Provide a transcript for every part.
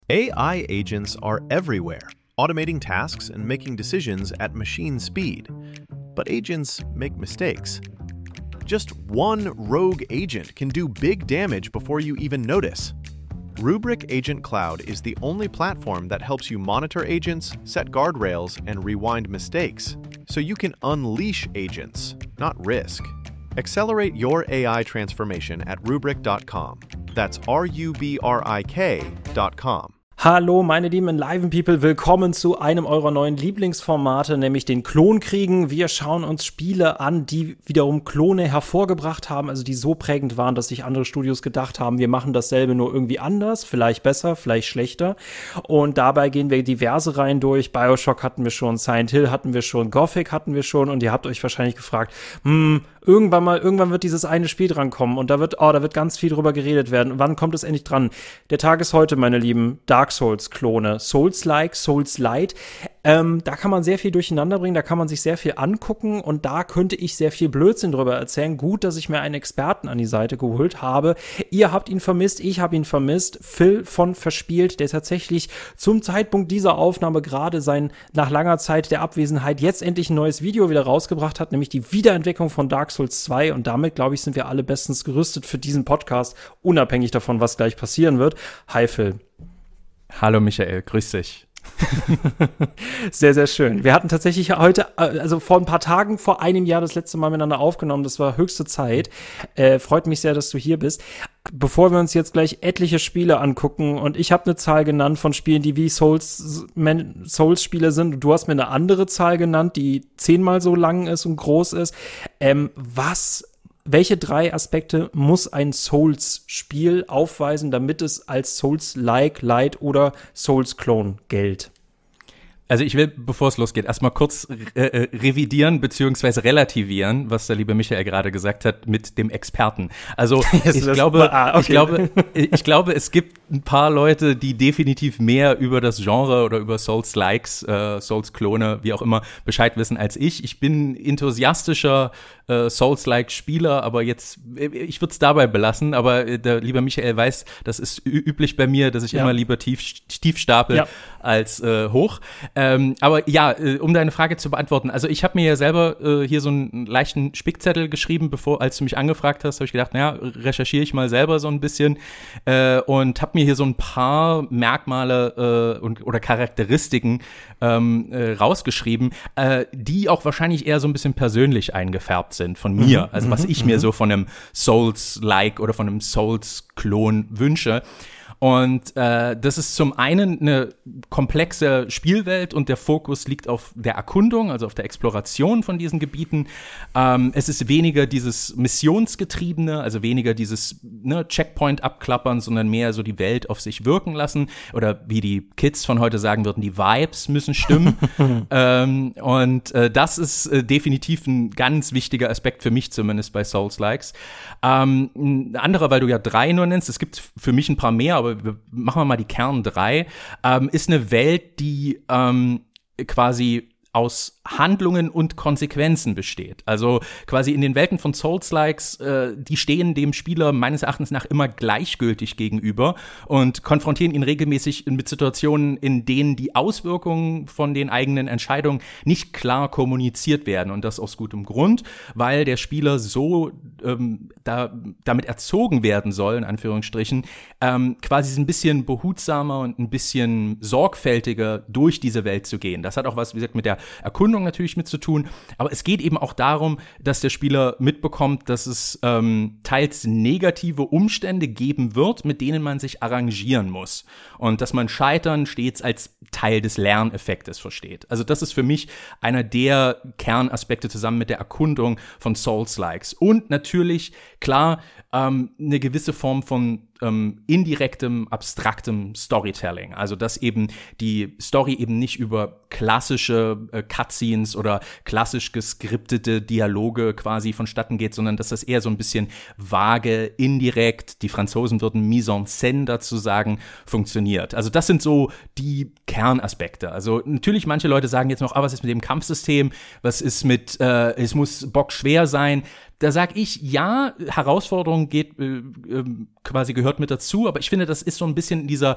AI agents are everywhere, automating tasks and making decisions at machine speed. But agents make mistakes. Just one rogue agent can do big damage before you even notice. Rubrik Agent Cloud is the only platform that helps you monitor agents, set guardrails, and rewind mistakes, so you can unleash agents, not risk. Accelerate your AI transformation at Rubrik.com. That's RUBRIK.com. Hallo meine lieben Enliven People, willkommen zu einem eurer neuen Lieblingsformate, nämlich den Klonkriegen. Wir schauen uns Spiele an, die wiederum Klone hervorgebracht haben, also die so prägend waren, dass sich andere Studios gedacht haben, wir machen dasselbe nur irgendwie anders, vielleicht besser, vielleicht schlechter. Und dabei gehen wir diverse Reihen durch. BioShock hatten wir schon, Silent Hill hatten wir schon, Gothic hatten wir schon und ihr habt euch wahrscheinlich gefragt, irgendwann wird dieses eine Spiel drankommen und da wird ganz viel drüber geredet werden. Und wann kommt es endlich dran? Der Tag ist heute, meine Lieben. Dark Souls-Klone. Souls-like, Souls-light. Da kann man sehr viel durcheinander bringen, da kann man sich sehr viel angucken und da könnte ich sehr viel Blödsinn drüber erzählen. Gut, dass ich mir einen Experten an die Seite geholt habe. Ihr habt ihn vermisst, ich habe ihn vermisst. Phil von Verspielt, der tatsächlich zum Zeitpunkt dieser Aufnahme gerade nach langer Zeit der Abwesenheit jetzt endlich ein neues Video wieder rausgebracht hat, nämlich die Wiederentdeckung von Dark Souls 2 und damit, glaube ich, sind wir alle bestens gerüstet für diesen Podcast, unabhängig davon, was gleich passieren wird. Hi Phil. Hallo Michael, grüß dich. Sehr, sehr schön. Wir hatten tatsächlich heute, also vor ein paar Tagen, vor einem Jahr das letzte Mal miteinander aufgenommen. Das war höchste Zeit. Freut mich sehr, dass du hier bist. Bevor wir uns jetzt gleich etliche Spiele angucken und ich habe eine Zahl genannt von Spielen, die wie Souls-Spiele sind und du hast mir eine andere Zahl genannt, die 10-mal so lang ist und groß ist. Welche 3 Aspekte muss ein Souls-Spiel aufweisen, damit es als Souls-like, Light oder Souls-Clone gilt? Also ich will, bevor es losgeht, erstmal kurz revidieren bzw. relativieren, was der liebe Michael gerade gesagt hat mit dem Experten. Also ich glaube, es gibt ein paar Leute, die definitiv mehr über das Genre oder über Souls-Likes, Souls-Klone, wie auch immer, Bescheid wissen als ich. Ich bin enthusiastischer Souls-like-Spieler, aber ich würde es dabei belassen. Aber der liebe Michael weiß, das ist üblich bei mir, dass ich immer lieber tief stapel als hoch. Aber ja, um deine Frage zu beantworten, also ich habe mir ja selber hier so einen leichten Spickzettel geschrieben, als du mich angefragt hast, habe ich gedacht, naja, recherchiere ich mal selber so ein bisschen und habe mir hier so ein paar Merkmale oder Charakteristiken rausgeschrieben, die auch wahrscheinlich eher so ein bisschen persönlich eingefärbt sind von mir, also was ich mir so von einem Souls-like oder von einem Souls-Klon wünsche. Und das ist zum einen eine komplexe Spielwelt und der Fokus liegt auf der Erkundung, also auf der Exploration von diesen Gebieten. Es ist weniger dieses Missionsgetriebene, also weniger dieses Checkpoint abklappern, sondern mehr so die Welt auf sich wirken lassen. Oder wie die Kids von heute sagen würden, die Vibes müssen stimmen. Das ist definitiv ein ganz wichtiger Aspekt für mich zumindest bei Souls-Likes. Ein anderer, weil du ja 3 nur nennst, es gibt für mich ein paar mehr, aber machen wir mal die Kern 3, ist eine Welt, die quasi aus Handlungen und Konsequenzen besteht. Also quasi in den Welten von Souls-Likes, die stehen dem Spieler meines Erachtens nach immer gleichgültig gegenüber und konfrontieren ihn regelmäßig mit Situationen, in denen die Auswirkungen von den eigenen Entscheidungen nicht klar kommuniziert werden. Und das aus gutem Grund, weil der Spieler so damit erzogen werden soll, in Anführungsstrichen, quasi ein bisschen behutsamer und ein bisschen sorgfältiger durch diese Welt zu gehen. Das hat auch was, wie gesagt, mit der Erkundung natürlich mit zu tun, aber es geht eben auch darum, dass der Spieler mitbekommt, dass es teils negative Umstände geben wird, mit denen man sich arrangieren muss und dass man Scheitern stets als Teil des Lerneffektes versteht. Also das ist für mich einer der Kernaspekte zusammen mit der Erkundung von Souls-Likes und natürlich, klar, eine gewisse Form von indirektem, abstraktem Storytelling. Also, dass eben die Story eben nicht über klassische Cutscenes oder klassisch geskriptete Dialoge quasi vonstatten geht, sondern dass das eher so ein bisschen vage, indirekt, die Franzosen würden mise en scène dazu sagen, funktioniert. Also, das sind so die Kernaspekte. Also, natürlich, manche Leute sagen jetzt noch, was ist mit dem Kampfsystem? Was ist mit, es muss bockschwer sein? Da sag ich, ja, Herausforderung gehört mit dazu, aber ich finde, das ist so ein bisschen in dieser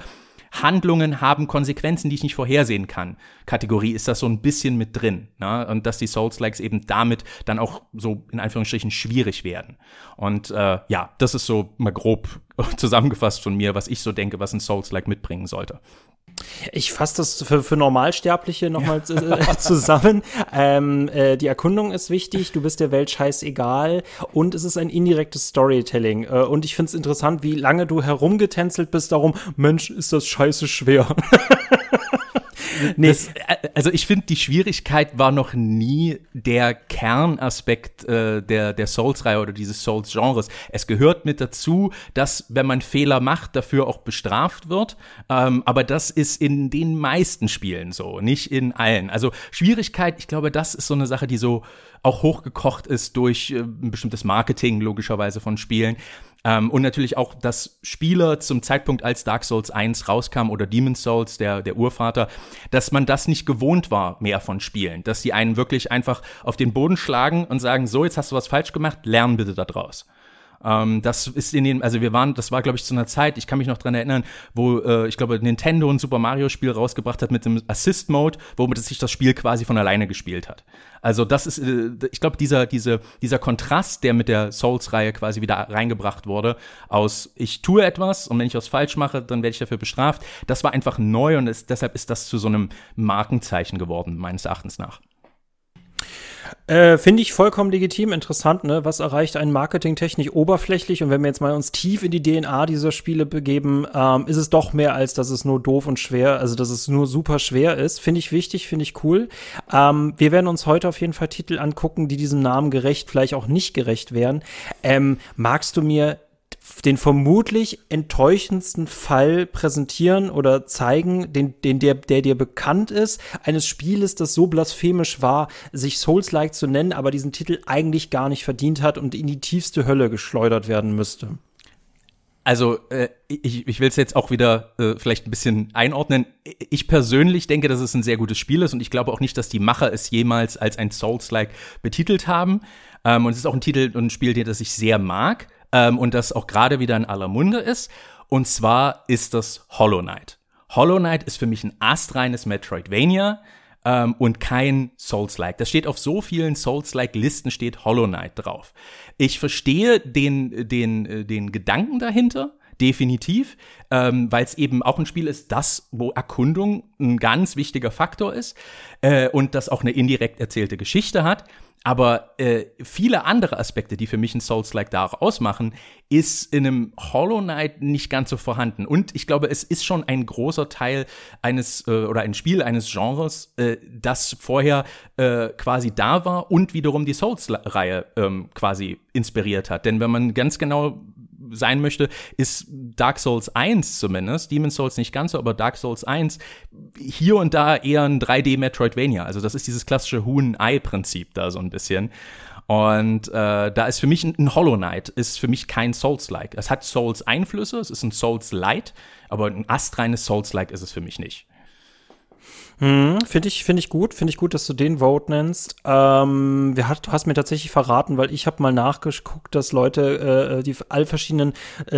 Handlungen haben Konsequenzen, die ich nicht vorhersehen kann. Kategorie ist das so ein bisschen mit drin, ne? Und dass die Souls-Likes eben damit dann auch so in Anführungsstrichen schwierig werden. Und ja, das ist so mal grob zusammengefasst von mir, was ich so denke, was ein Souls-Like mitbringen sollte. Ich fasse das für Normalsterbliche nochmal zusammen. Die Erkundung ist wichtig, du bist der Welt scheißegal und es ist ein indirektes Storytelling. Und ich finde es interessant, wie lange du herumgetänzelt bist darum, Mensch, ist das scheiße schwer. Nee. Also ich finde, die Schwierigkeit war noch nie der Kernaspekt der Souls-Reihe oder dieses Souls-Genres. Es gehört mit dazu, dass, wenn man Fehler macht, dafür auch bestraft wird. Aber das ist in den meisten Spielen so, nicht in allen. Also Schwierigkeit, ich glaube, das ist so eine Sache, die so auch hochgekocht ist durch ein bestimmtes Marketing, logischerweise, von Spielen. Und natürlich auch, dass Spieler zum Zeitpunkt, als Dark Souls 1 rauskam oder Demon's Souls, der Urvater, dass man das nicht gewohnt war mehr von Spielen. Dass die einen wirklich einfach auf den Boden schlagen und sagen, so, jetzt hast du was falsch gemacht, lern bitte da draus. Das ist das war, glaube ich, zu einer Zeit, ich kann mich noch dran erinnern, wo, ich glaube, Nintendo ein Super Mario Spiel rausgebracht hat mit dem Assist-Mode, womit sich das Spiel quasi von alleine gespielt hat. Also das ist, ich glaube, dieser Kontrast, der mit der Souls-Reihe quasi wieder reingebracht wurde, aus ich tue etwas und wenn ich was falsch mache, dann werde ich dafür bestraft, das war einfach neu und deshalb ist das zu so einem Markenzeichen geworden, meines Erachtens nach. Finde ich vollkommen legitim, interessant, ne? Was erreicht ein marketingtechnisch oberflächlich? Und wenn wir jetzt mal uns tief in die DNA dieser Spiele begeben, ist es doch mehr, als dass es nur doof und schwer, also dass es nur super schwer ist. Finde ich wichtig, finde ich cool. Wir werden uns heute auf jeden Fall Titel angucken, die diesem Namen gerecht, vielleicht auch nicht gerecht werden. Magst du mir den vermutlich enttäuschendsten Fall präsentieren oder zeigen, der dir bekannt ist, eines Spieles, das so blasphemisch war, sich Souls-like zu nennen, aber diesen Titel eigentlich gar nicht verdient hat und in die tiefste Hölle geschleudert werden müsste? Also, ich will es jetzt auch wieder vielleicht ein bisschen einordnen. Ich persönlich denke, dass es ein sehr gutes Spiel ist und ich glaube auch nicht, dass die Macher es jemals als ein Souls-like betitelt haben. Und es ist auch ein Titel und ein Spiel, das ich sehr mag. Und das auch gerade wieder in aller Munde ist. Und zwar ist das Hollow Knight. Hollow Knight ist für mich ein astreines Metroidvania und kein Souls-like. Das steht auf so vielen Souls-like-Listen, steht Hollow Knight drauf. Ich verstehe den Gedanken dahinter, definitiv, weil es eben auch ein Spiel ist, wo Erkundung ein ganz wichtiger Faktor ist und das auch eine indirekt erzählte Geschichte hat. Aber viele andere Aspekte, die für mich ein Souls-like da auch ausmachen, ist in einem Hollow Knight nicht ganz so vorhanden. Und ich glaube, es ist schon ein großer Teil oder ein Spiel eines Genres, das vorher quasi da war und wiederum die Souls-Reihe quasi inspiriert hat. Denn wenn man ganz genau sein möchte, ist Dark Souls 1 zumindest, Demon's Souls nicht ganz so, aber Dark Souls 1 hier und da eher ein 3D-Metroidvania. Also das ist dieses klassische Huhn-Ei-Prinzip da so ein bisschen. Und da ist für mich ein Hollow Knight, ist für mich kein Souls-like. Es hat Souls-Einflüsse, es ist ein Souls-Light, aber ein astreines Souls-like ist es für mich nicht. Finde ich gut, dass du den Vote nennst. Du hast mir tatsächlich verraten, weil ich habe mal nachgeguckt, dass Leute die all verschiedenen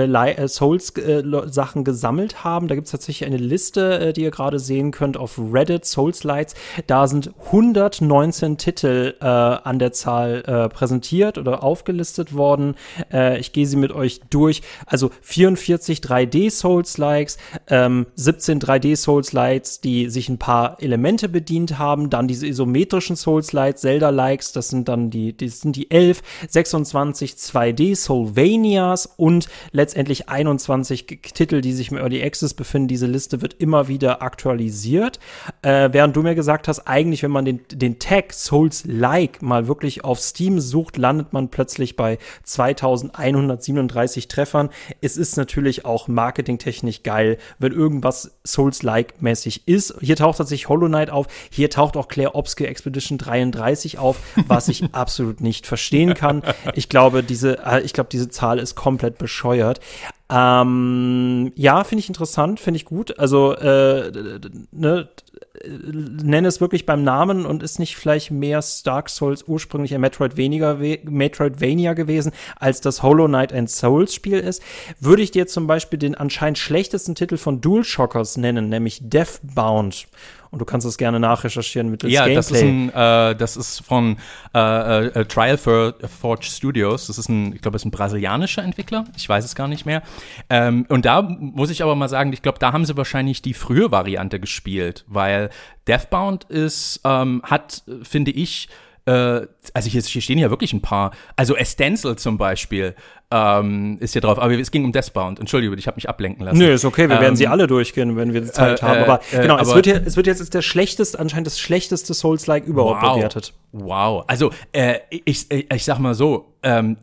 Souls-Sachen gesammelt haben. Da gibt es tatsächlich eine Liste, die ihr gerade sehen könnt auf Reddit, Souls-Lights. Da sind 119 Titel an der Zahl präsentiert oder aufgelistet worden. Ich gehe sie mit euch durch. Also 44 3D-Souls-Likes, 17 3D-Souls-Likes, die sich ein paar Elemente bedient haben, dann diese isometrischen Souls-Likes, Zelda-Likes, das sind die 11, 26 2D Soulvanias und letztendlich 21 Titel, die sich im Early Access befinden. Diese Liste wird immer wieder aktualisiert. Während du mir gesagt hast, eigentlich, wenn man den Tag Souls-like mal wirklich auf Steam sucht, landet man plötzlich bei 2137 Treffern. Es ist natürlich auch marketingtechnisch geil, wenn irgendwas Souls-like-mäßig ist. Hier taucht tatsächlich Hollow Knight auf. Hier taucht auch Claire Obscure Expedition 33 auf, was ich absolut nicht verstehen kann. Ich glaube, diese Zahl ist komplett bescheuert. Ja, finde ich interessant, finde ich gut. Also, nenne es wirklich beim Namen und ist nicht vielleicht mehr Dark Souls ursprünglich ein Metroidvania gewesen, als das Hollow Knight & Souls Spiel ist, würde ich dir zum Beispiel den anscheinend schlechtesten Titel von DualShockers nennen, nämlich Deathbound. Und du kannst es gerne nachrecherchieren mittels Gameplay. Ja, das ist von Trial Forge Studios. Das ist ich glaube, es ist ein brasilianischer Entwickler. Ich weiß es gar nicht mehr. Und da muss ich aber mal sagen, ich glaube, da haben sie wahrscheinlich die frühe Variante gespielt, weil Deathbound hat, finde ich, also hier stehen ja wirklich ein paar, also A Stencil zum Beispiel ist hier drauf, aber es ging um Deathbound. Entschuldige, ich habe mich ablenken lassen. Nö, ist okay, wir werden sie alle durchgehen, wenn wir Zeit haben. Aber genau, es wird jetzt als anscheinend das schlechteste Souls-like überhaupt bewertet. Wow, also ich sag mal so,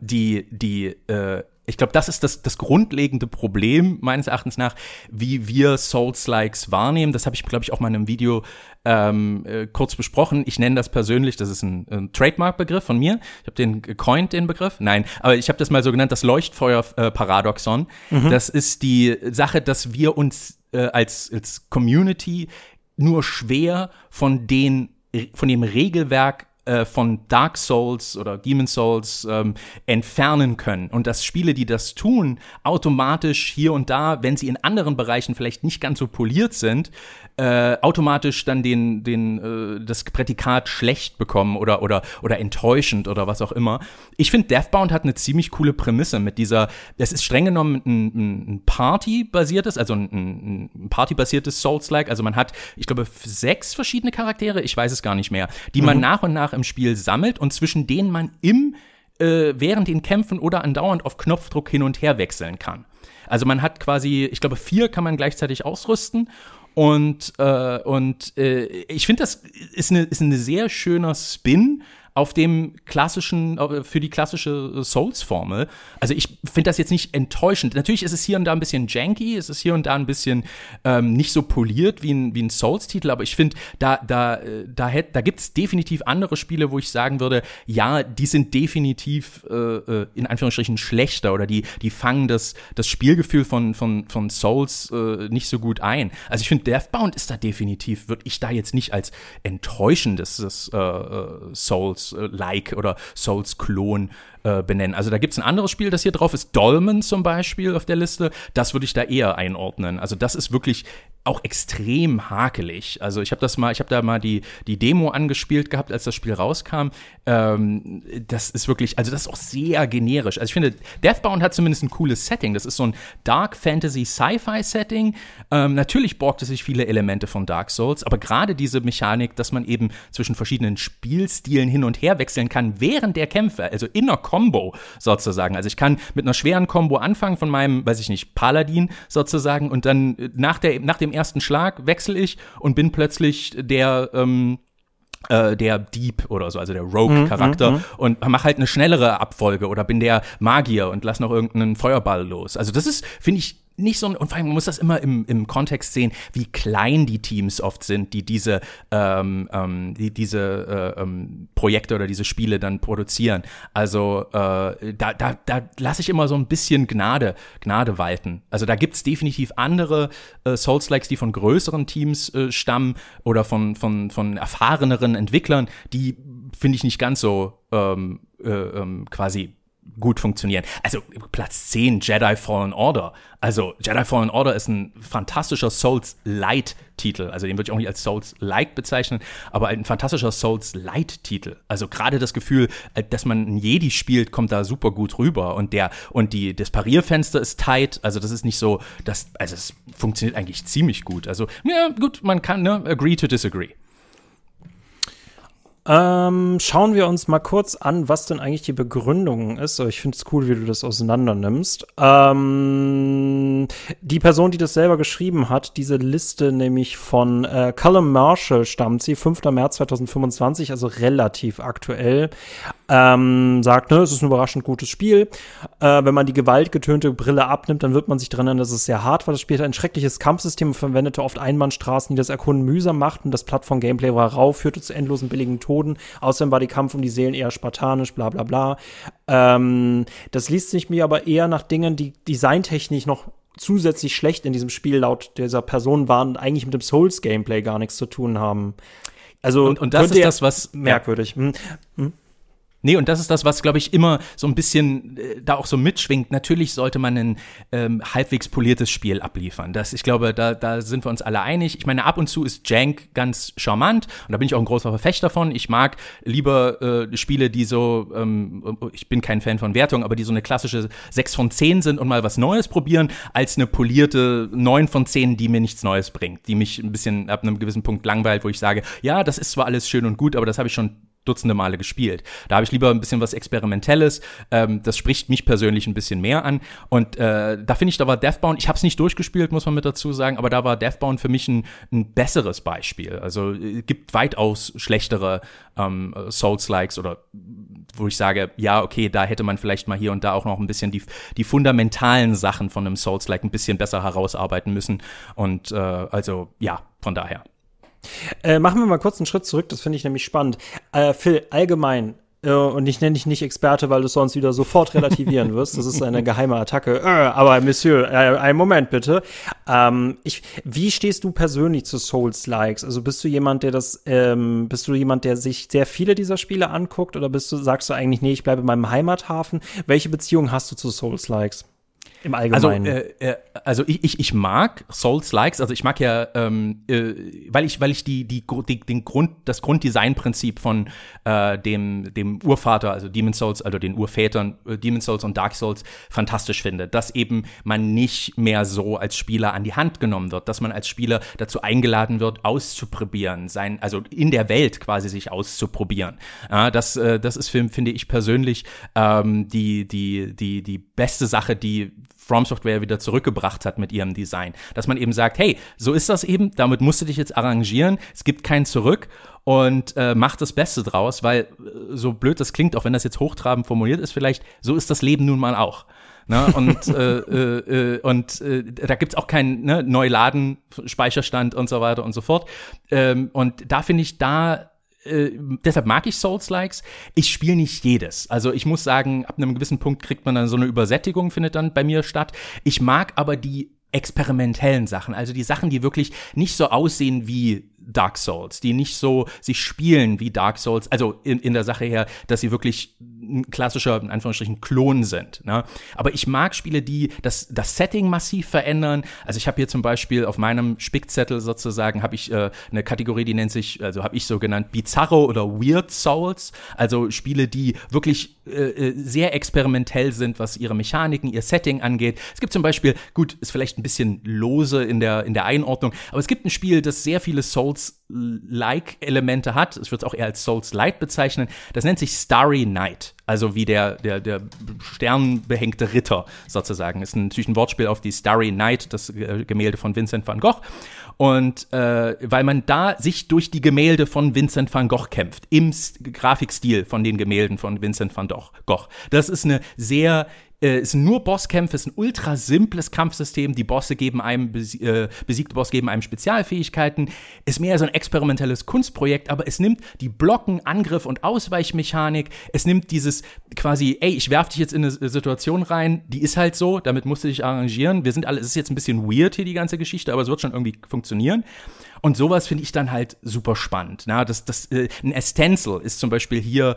ich glaube, das ist das grundlegende Problem meines Erachtens nach, wie wir Souls-Likes wahrnehmen. Das habe ich, glaube ich, auch mal in einem Video kurz besprochen. Ich nenne das persönlich, das ist ein Trademark-Begriff von mir. Ich habe den gecoint, den Begriff. Nein, aber ich habe das mal so genannt, das Leuchtfeuer-Paradoxon. Das ist die Sache, dass wir uns als Community nur schwer von dem Regelwerk von Dark Souls oder Demon Souls entfernen können. Und dass Spiele, die das tun, automatisch hier und da, wenn sie in anderen Bereichen vielleicht nicht ganz so poliert sind, automatisch dann das Prädikat schlecht bekommen oder enttäuschend oder was auch immer. Ich finde, Deathbound hat eine ziemlich coole Prämisse mit es ist streng genommen ein Party-basiertes, also ein Party-basiertes Souls-like. Also man hat, ich glaube, 6 verschiedene Charaktere, ich weiß es gar nicht mehr, die man nach und nach im Spiel sammelt und zwischen denen man während den Kämpfen oder andauernd auf Knopfdruck hin und her wechseln kann. Also man hat quasi, ich glaube, 4 kann man gleichzeitig ausrüsten. Und ich finde, das ist eine sehr schöner Spin für die klassische Souls-Formel. Also ich finde das jetzt nicht enttäuschend. Natürlich ist es hier und da ein bisschen janky, es ist hier und da ein bisschen nicht so poliert wie ein Souls-Titel, aber ich finde, da gibt's definitiv andere Spiele, wo ich sagen würde, ja, die sind definitiv in Anführungsstrichen schlechter oder die fangen das Spielgefühl von Souls nicht so gut ein. Also ich finde, Deathbound ist da definitiv, würde ich da jetzt nicht als enttäuschendes Souls-like oder Souls-Klon benennen. Also da gibt es ein anderes Spiel, das hier drauf ist, Dolmen zum Beispiel auf der Liste. Das würde ich da eher einordnen. Also das ist wirklich auch extrem hakelig. Also ich habe da mal die Demo angespielt gehabt, als das Spiel rauskam. Das ist wirklich, also das ist auch sehr generisch. Also ich finde, Deathbound hat zumindest ein cooles Setting. Das ist so ein Dark Fantasy Sci-Fi Setting. Natürlich borgt es sich viele Elemente von Dark Souls, aber gerade diese Mechanik, dass man eben zwischen verschiedenen Spielstilen hin und her wechseln kann während der Kämpfe, also in einer Combo sozusagen. Also ich kann mit einer schweren Combo anfangen von meinem, weiß ich nicht, Paladin sozusagen und dann nach dem ersten Schlag wechsle ich und bin plötzlich der Dieb oder so, also der Rogue-Charakter und mache halt eine schnellere Abfolge oder bin der Magier und lass noch irgendeinen Feuerball los. Also das ist, finde ich, nicht so, und vor allem man muss das immer im Kontext sehen, wie klein die Teams oft sind, die diese Projekte oder diese Spiele dann produzieren. Also da lasse ich immer so ein bisschen Gnade walten. Also da gibt's definitiv andere Souls-likes, die von größeren Teams stammen oder von erfahreneren Entwicklern, die finde ich nicht ganz so quasi gut funktionieren. Also Platz 10, Jedi Fallen Order. Also Jedi Fallen Order ist ein fantastischer Souls-Light-Titel. Also den würde ich auch nicht als Souls-Like bezeichnen, aber ein fantastischer Souls-Light-Titel. Also gerade das Gefühl, dass man ein Jedi spielt, kommt da super gut rüber. Und das Parierfenster ist tight. Also das ist nicht so, es funktioniert eigentlich ziemlich gut. Also ja, gut, man kann, agree to disagree. Schauen wir uns mal kurz an, was denn eigentlich die Begründung ist. Ich finde es cool, wie du das auseinander nimmst. Die Person, die das selber geschrieben hat, diese Liste nämlich von Callum Marshall stammt sie, 5. März 2025, also relativ aktuell. sagt, es ist ein überraschend gutes Spiel. Wenn man die gewaltgetönte Brille abnimmt, dann wird man sich daran erinnern, dass es sehr hart war. Das Spiel hat ein schreckliches Kampfsystem und verwendete oft Einbahnstraßen, die das Erkunden mühsam machten. Das Plattform-Gameplay war rau, führte zu endlosen billigen Toten. Außerdem war die Kampf um die Seelen eher spartanisch, bla bla bla. Das liest sich mir aber eher nach Dingen, die designtechnisch noch zusätzlich schlecht in diesem Spiel laut dieser Person waren und eigentlich mit dem Souls-Gameplay gar nichts zu tun haben. Also und das ist das, was merkwürdig. Nee, und das ist das, was, glaube ich, immer so ein bisschen da auch so mitschwingt. Natürlich sollte man ein halbwegs poliertes Spiel abliefern. Ich glaube, da sind wir uns alle einig. Ich meine, ab und zu ist Jank ganz charmant und da bin ich auch ein großer Verfechter von. Ich mag lieber Spiele, die so, ich bin kein Fan von Wertung, aber die so eine klassische 6 von 10 sind und mal was Neues probieren, als eine polierte 9 von 10, die mir nichts Neues bringt, die mich ein bisschen ab einem gewissen Punkt langweilt, wo ich sage, ja, das ist zwar alles schön und gut, aber das habe ich schon Dutzende Male gespielt. Da habe ich lieber ein bisschen was Experimentelles. Das spricht mich persönlich ein bisschen mehr an. Und da finde ich, da war Deathbound, ich habe es nicht durchgespielt, muss man mit dazu sagen, aber da war Deathbound für mich ein besseres Beispiel. Also gibt weitaus schlechtere Souls-Likes oder wo ich sage, ja, okay, da hätte man vielleicht mal hier und da auch noch ein bisschen die fundamentalen Sachen von einem Souls-Like ein bisschen besser herausarbeiten müssen. Und also, ja, von daher. Machen wir mal kurz einen Schritt zurück, das finde ich nämlich spannend. Phil, allgemein, und ich nenne dich nicht Experte, weil du sonst wieder sofort relativieren wirst, das ist eine geheime Attacke, aber Monsieur, einen Moment bitte. Wie stehst du persönlich zu Souls-Likes? Also bist du jemand, der sich sehr viele dieser Spiele anguckt, oder sagst du eigentlich, nee, ich bleibe in meinem Heimathafen? Welche Beziehung hast du zu Souls-Likes? Im Allgemeinen. Also ich mag Souls-Likes, also ich mag ja, weil ich das Grunddesignprinzip von dem Urvater, also Demon's Souls, also den Urvätern Demon's Souls und Dark Souls fantastisch finde, dass eben man nicht mehr so als Spieler an die Hand genommen wird, dass man als Spieler dazu eingeladen wird, auszuprobieren, also in der Welt quasi sich auszuprobieren. Das ist, finde ich persönlich, die beste Sache, die From Software wieder zurückgebracht hat mit ihrem Design. Dass man eben sagt, hey, so ist das eben, damit musst du dich jetzt arrangieren, es gibt kein Zurück und mach das Beste draus, weil so blöd das klingt, auch wenn das jetzt hochtrabend formuliert ist vielleicht, so ist das Leben nun mal auch. Ne? Und da gibt's auch keinen Neuladen, Speicherstand und so weiter und so fort. Und da finde ich, deshalb mag ich Souls-Likes. Ich spiele nicht jedes. Also ich muss sagen, ab einem gewissen Punkt kriegt man dann so eine Übersättigung, findet dann bei mir statt. Ich mag aber die experimentellen Sachen, also die Sachen, die wirklich nicht so aussehen wie Dark Souls, die nicht so sich spielen wie Dark Souls, also in der Sache her, dass sie wirklich ein klassischer, in Anführungsstrichen, Klon sind. Ne? Aber ich mag Spiele, die das Setting massiv verändern. Also ich habe hier zum Beispiel auf meinem Spickzettel sozusagen, habe ich eine Kategorie, die nennt sich, also habe ich so genannt, Bizarro oder Weird Souls. Also Spiele, die wirklich sehr experimentell sind, was ihre Mechaniken, ihr Setting angeht. Es gibt zum Beispiel, gut, ist vielleicht ein bisschen lose in der Einordnung, aber es gibt ein Spiel, das sehr viele Souls-like-Elemente hat. Ich würde es auch eher als Souls-light bezeichnen. Das nennt sich Starry Night. Also wie der sternbehängte Ritter sozusagen. Ist natürlich ein Wortspiel auf die Starry Night, das Gemälde von Vincent van Gogh. Und weil man da sich durch die Gemälde von Vincent van Gogh kämpft, im Grafikstil von den Gemälden von Vincent van Gogh. Das ist eine sehr es sind nur Bosskämpfe, es ist ein ultra simples Kampfsystem. Die Bosse geben einem, besiegte Bosse geben einem Spezialfähigkeiten. Ist mehr so ein experimentelles Kunstprojekt, aber es nimmt die Blocken, Angriff und Ausweichmechanik. Es nimmt dieses quasi, ey, ich werf dich jetzt in eine Situation rein, die ist halt so, damit musst du dich arrangieren. Es ist jetzt ein bisschen weird hier, die ganze Geschichte, aber es wird schon irgendwie funktionieren. Und sowas finde ich dann halt super spannend. Na, ein Stencil ist zum Beispiel hier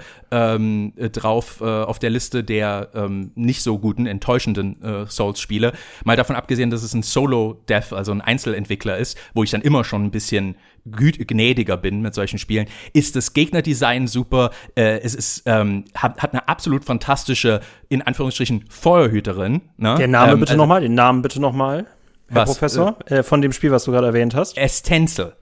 drauf auf der Liste der nicht so guten, enttäuschenden Souls-Spiele. Mal davon abgesehen, dass es ein Solo-Dev, also ein Einzelentwickler ist, wo ich dann immer schon ein bisschen gnädiger bin mit solchen Spielen, ist das Gegnerdesign super. Es ist hat eine absolut fantastische, in Anführungsstrichen, Feuerhüterin. Ne? Den Namen bitte nochmal, Herr Professor, von dem Spiel, was du gerade erwähnt hast. Stencil.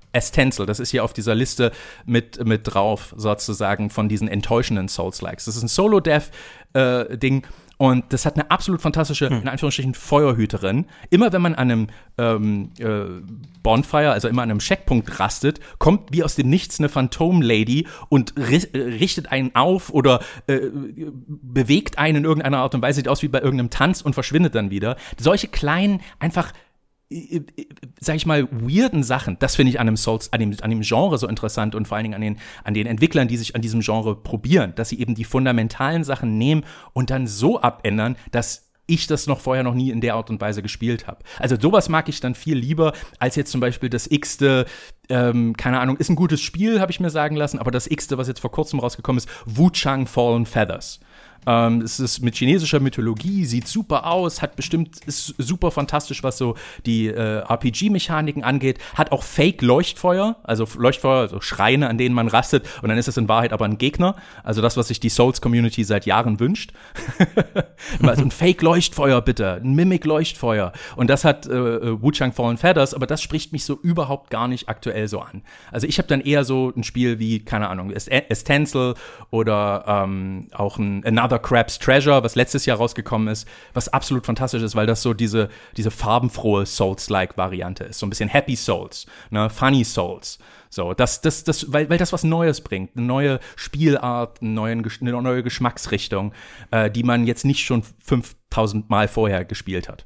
Stencil, das ist hier auf dieser Liste mit drauf, sozusagen, von diesen enttäuschenden Souls-Likes. Das ist ein Solo-Dev-Ding. Und das hat eine absolut fantastische, in Anführungsstrichen, Feuerhüterin. Immer wenn man an einem Bonfire, also immer an einem Checkpunkt rastet, kommt wie aus dem Nichts eine Phantom-Lady und richtet einen auf oder bewegt einen in irgendeiner Art und Weise, sieht aus wie bei irgendeinem Tanz und verschwindet dann wieder. Solche kleinen, einfach sag ich mal, weirden Sachen, das finde ich an dem Genre so interessant und vor allen Dingen an den Entwicklern, die sich an diesem Genre probieren, dass sie eben die fundamentalen Sachen nehmen und dann so abändern, dass ich das vorher noch nie in der Art und Weise gespielt habe. Also sowas mag ich dann viel lieber, als jetzt zum Beispiel das x-te, keine Ahnung, ist ein gutes Spiel, habe ich mir sagen lassen, aber das x-te, was jetzt vor kurzem rausgekommen ist, Wuchang Fallen Feathers. Es ist mit chinesischer Mythologie, sieht super aus, ist super fantastisch, was so die RPG-Mechaniken angeht, hat auch Fake-Leuchtfeuer, also Schreine, an denen man rastet, und dann ist es in Wahrheit aber ein Gegner, also das, was sich die Souls-Community seit Jahren wünscht. Also ein Fake-Leuchtfeuer bitte, ein Mimic-Leuchtfeuer, und das hat Wuchang Fallen Feathers, aber das spricht mich so überhaupt gar nicht aktuell so an. Also ich habe dann eher so ein Spiel wie, keine Ahnung, Stencil oder auch ein Another Crab's Treasure, was letztes Jahr rausgekommen ist, was absolut fantastisch ist, weil das so diese farbenfrohe Souls-like-Variante ist. So ein bisschen Happy Souls, ne, Funny Souls. So, weil das was Neues bringt, eine neue Spielart, eine neue Geschmacksrichtung, die man jetzt nicht schon 5000 Mal vorher gespielt hat.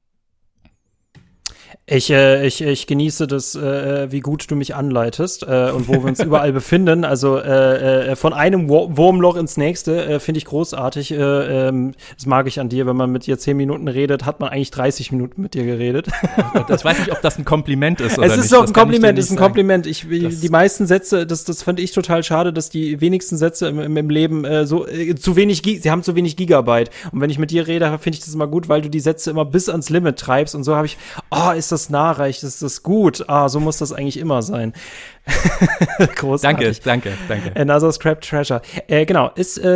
Ich genieße das, wie gut du mich anleitest und wo wir uns überall befinden. Also von einem Wurmloch ins nächste finde ich großartig. Das mag ich an dir. Wenn man mit dir 10 Minuten redet, hat man eigentlich 30 Minuten mit dir geredet. Das weiß nicht, ob das ein Kompliment ist oder nicht. Es ist doch ein Kompliment, ist ein Kompliment. Die meisten Sätze, das fand ich total schade, dass die wenigsten Sätze im Leben sie haben zu wenig Gigabyte. Und wenn ich mit dir rede, finde ich das immer gut, weil du die Sätze immer bis ans Limit treibst. Und so habe ich, ist das nahreich, ist das gut. So muss das eigentlich immer sein. Großartig. Danke. Another Scrap Treasure. Genau,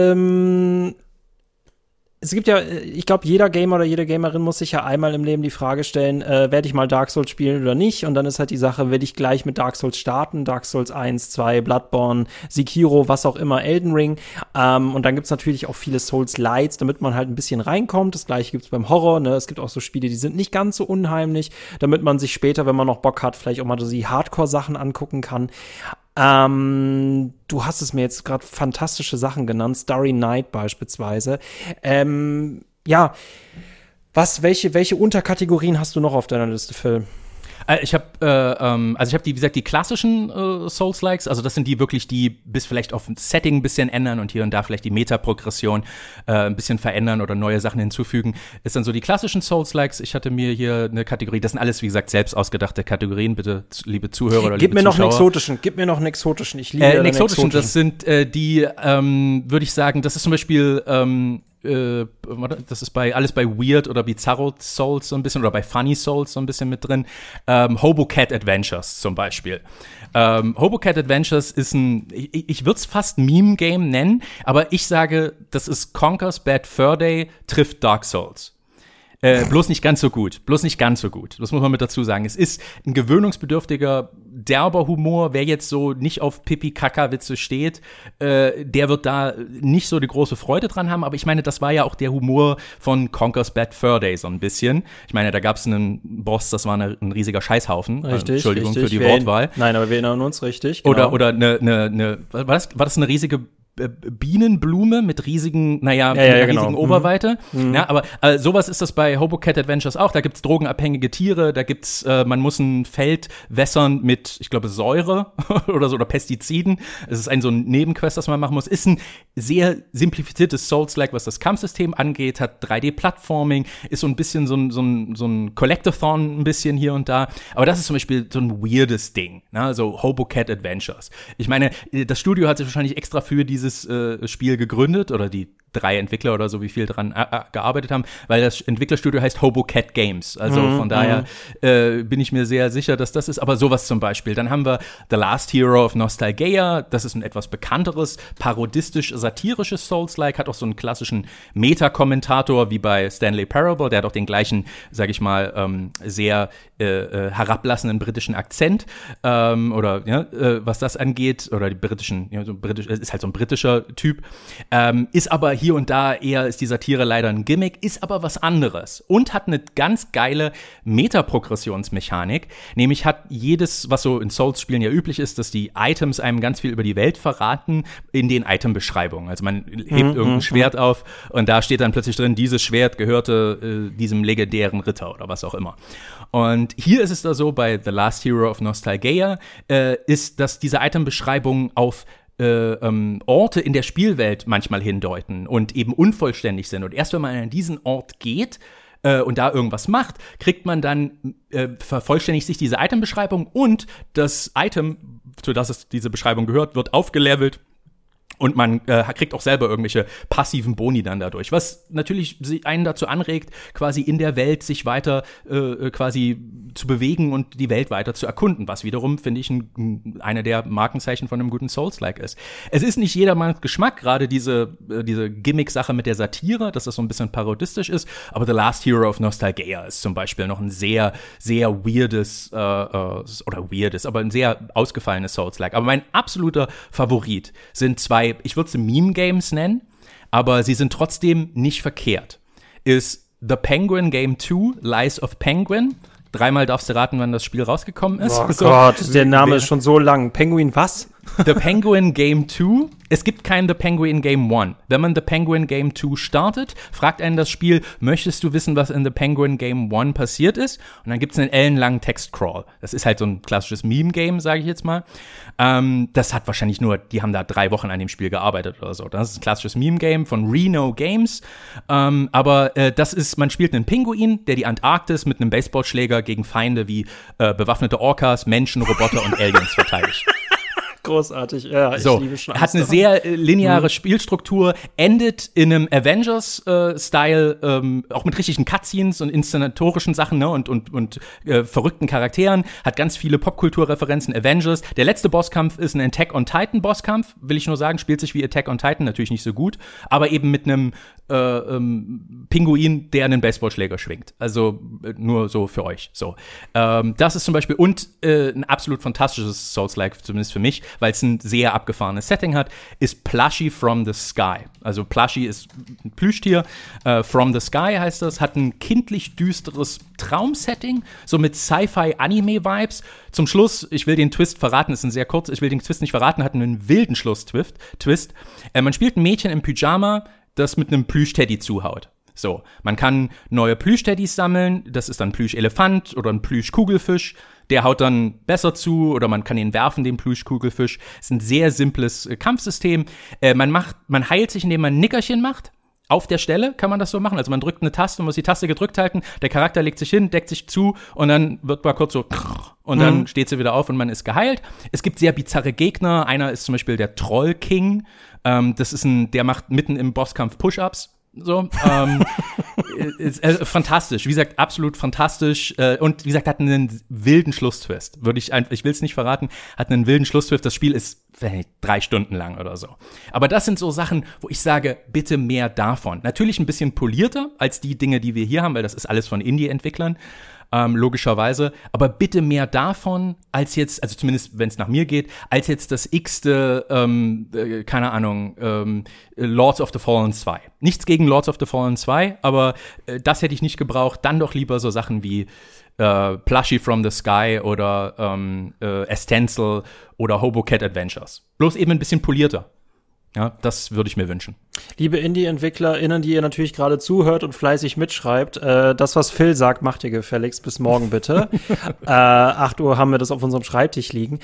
es gibt ja, ich glaube, jeder Gamer oder jede Gamerin muss sich ja einmal im Leben die Frage stellen, werde ich mal Dark Souls spielen oder nicht? Und dann ist halt die Sache, will ich gleich mit Dark Souls starten? Dark Souls 1, 2, Bloodborne, Sekiro, was auch immer, Elden Ring. Und dann gibt's natürlich auch viele Souls-Lights, damit man halt ein bisschen reinkommt. Das Gleiche gibt's beim Horror, ne? Es gibt auch so Spiele, die sind nicht ganz so unheimlich, damit man sich später, wenn man noch Bock hat, vielleicht auch mal so die Hardcore-Sachen angucken kann. Du hast es mir jetzt gerade fantastische Sachen genannt, Starry Night beispielsweise. Welche Unterkategorien hast du noch auf deiner Liste, Phil? Ich habe wie gesagt, die klassischen Souls-Likes, also das sind die wirklich, die bis vielleicht auf ein Setting ein bisschen ändern und hier und da vielleicht die Metaprogression ein bisschen verändern oder neue Sachen hinzufügen. Ist dann so die klassischen Souls-Likes. Ich hatte mir hier eine Kategorie, das sind alles, wie gesagt, selbst ausgedachte Kategorien, bitte, liebe Zuhörer oder liebe Zuschauer. Gib mir noch einen exotischen, ich liebe einen exotischen. Das sind würde ich sagen, das ist zum Beispiel das ist alles bei Weird oder Bizarro Souls so ein bisschen oder bei Funny Souls so ein bisschen mit drin. Hobocat Adventures zum Beispiel. Hobocat Adventures ist ich würde es fast Meme-Game nennen, aber ich sage, das ist Conker's Bad Fur Day trifft Dark Souls. Bloß nicht ganz so gut. Das muss man mit dazu sagen. Es ist ein gewöhnungsbedürftiger, derber Humor. Wer jetzt so nicht auf Pipi-Kaka-Witze steht, der wird da nicht so die große Freude dran haben. Aber ich meine, das war ja auch der Humor von Conker's Bad Fur Day so ein bisschen. Ich meine, da gab es einen Boss, das war ein riesiger Scheißhaufen. Richtig, Entschuldigung richtig. Für die Wortwahl. Nein, aber wir erinnern uns richtig. Genau. Oder war das eine riesige Bienenblume mit riesigen, riesigen Oberweite. Ja, aber sowas ist das bei Hobocat Adventures auch. Da gibt's drogenabhängige Tiere, da gibt's, man muss ein Feld wässern mit, ich glaube, Säure oder so oder Pestiziden. Es ist so ein Nebenquest, das man machen muss. Ist ein sehr simplifiziertes Souls-like, was das Kampfsystem angeht, hat 3D-Plattforming, ist so ein bisschen so ein Collectathon ein bisschen hier und da. Aber das ist zum Beispiel so ein weirdes Ding, ne? So Hobocat Adventures. Ich meine, das Studio hat sich wahrscheinlich extra für dieses Spiel gegründet oder die 3 Entwickler oder so, wie viel dran gearbeitet haben, weil das Entwicklerstudio heißt Hobocat Games. Also von daher bin ich mir sehr sicher, dass das ist. Aber sowas zum Beispiel. Dann haben wir The Last Hero of Nostalgia. Das ist ein etwas bekannteres, parodistisch-satirisches Souls-like. Hat auch so einen klassischen Meta-Kommentator wie bei Stanley Parable. Der hat auch den gleichen, sag ich mal, sehr herablassenden britischen Akzent. Was das angeht. Oder die britischen, ist halt so ein britischer Typ. Ist aber hier und da eher, ist die Satire leider ein Gimmick, ist aber was anderes und hat eine ganz geile Metaprogressionsmechanik, nämlich hat jedes, was so in Souls-Spielen ja üblich ist, dass die Items einem ganz viel über die Welt verraten in den Item-Beschreibungen. Also man hebt irgendein Schwert auf und da steht dann plötzlich drin, dieses Schwert gehörte diesem legendären Ritter oder was auch immer. Und hier ist es da so, bei The Last Hero of Nostalgia, ist, dass diese Item-Beschreibungen auf Orte in der Spielwelt manchmal hindeuten und eben unvollständig sind. Und erst wenn man an diesen Ort geht und da irgendwas macht, kriegt man dann, vervollständigt sich diese Item-Beschreibung und das Item, zu das es diese Beschreibung gehört, wird aufgelevelt. Und man kriegt auch selber irgendwelche passiven Boni dann dadurch, was natürlich einen dazu anregt, quasi in der Welt sich weiter quasi zu bewegen und die Welt weiter zu erkunden, was wiederum, finde ich, eine der Markenzeichen von einem guten Souls-like ist. Es ist nicht jedermanns Geschmack, gerade diese Gimmick-Sache mit der Satire, dass das so ein bisschen parodistisch ist, aber The Last Hero of Nostalgia ist zum Beispiel noch ein sehr, sehr weirdes, aber ein sehr ausgefallenes Souls-like. Aber mein absoluter Favorit sind 2, ich würde sie Meme-Games nennen, aber sie sind trotzdem nicht verkehrt. Ist The Penguin Game 2, Lies of Penguin. 3-mal darfst du raten, wann das Spiel rausgekommen ist. Oh Gott, der Name ist schon so lang. Penguin was? The Penguin Game 2. Es gibt kein The Penguin Game 1. Wenn man The Penguin Game 2 startet, fragt einen das Spiel, möchtest du wissen, was in The Penguin Game 1 passiert ist? Und dann gibt es einen ellenlangen Textcrawl. Das ist halt so ein klassisches Meme-Game, sage ich jetzt mal. Das hat wahrscheinlich die haben da 3 Wochen an dem Spiel gearbeitet oder so. Das ist ein klassisches Meme-Game von Reno Games. Aber das ist, man spielt einen Pinguin, der die Antarktis mit einem Baseballschläger gegen Feinde wie bewaffnete Orcas, Menschen, Roboter und Aliens verteidigt. Großartig, ja, ich liebe schon. Hat eine sehr lineare Spielstruktur, endet in einem Avengers-Style, auch mit richtigen Cutscenes und inszenatorischen Sachen, ne, und verrückten Charakteren, hat ganz viele Popkulturreferenzen, Avengers. Der letzte Bosskampf ist ein Attack-on-Titan-Bosskampf, will ich nur sagen, spielt sich wie Attack on Titan, natürlich nicht so gut, aber eben mit einem Pinguin, der einen Baseballschläger schwingt. Also nur so für euch. So, das ist zum Beispiel ein absolut fantastisches Souls-like, zumindest für mich, weil es ein sehr abgefahrenes Setting hat, ist Plushie from the Sky. Also Plushie ist ein Plüschtier. From the Sky heißt das, hat ein kindlich düsteres Traumsetting, so mit Sci-Fi-Anime-Vibes. Zum Schluss, ich will den Twist verraten, ist ein sehr kurz, ich will den Twist nicht verraten, hat einen wilden Schluss-Twist. Man spielt ein Mädchen im Pyjama, das mit einem Plüsch-Teddy zuhaut. So, man kann neue Plüsch-Teddys sammeln, das ist dann Plüsch-Elefant oder ein Plüsch-Kugelfisch, der haut dann besser zu oder man kann ihn werfen, den Plüsch-Kugelfisch. Ist ein sehr simples Kampfsystem. Man heilt sich, indem man ein Nickerchen macht. Auf der Stelle kann man das so machen. Also man drückt eine Taste und muss die Taste gedrückt halten, der Charakter legt sich hin, deckt sich zu und dann wird mal kurz so und dann steht sie wieder auf und man ist geheilt. Es gibt sehr bizarre Gegner. Einer ist zum Beispiel der Troll King. Das ist der macht mitten im Bosskampf Push-Ups. So, ist fantastisch. Wie gesagt, absolut fantastisch. Und wie gesagt, hat einen wilden Schlusstwist. Ich will es nicht verraten, hat einen wilden Schlusstwist. Das Spiel ist 3 Stunden lang oder so. Aber das sind so Sachen, wo ich sage, bitte mehr davon. Natürlich ein bisschen polierter als die Dinge, die wir hier haben, weil das ist alles von Indie-Entwicklern. Logischerweise, aber bitte mehr davon, als jetzt, also zumindest, wenn es nach mir geht, als jetzt das x-te, keine Ahnung, Lords of the Fallen 2. Nichts gegen Lords of the Fallen 2, aber das hätte ich nicht gebraucht. Dann doch lieber so Sachen wie Plushie from the Sky oder Stencil oder Hobocat Adventures. Bloß eben ein bisschen polierter. Ja, das würde ich mir wünschen. Liebe Indie-EntwicklerInnen, die ihr natürlich gerade zuhört und fleißig mitschreibt, das, was Phil sagt, macht ihr gefälligst bis morgen bitte. 8 Uhr haben wir das auf unserem Schreibtisch liegen.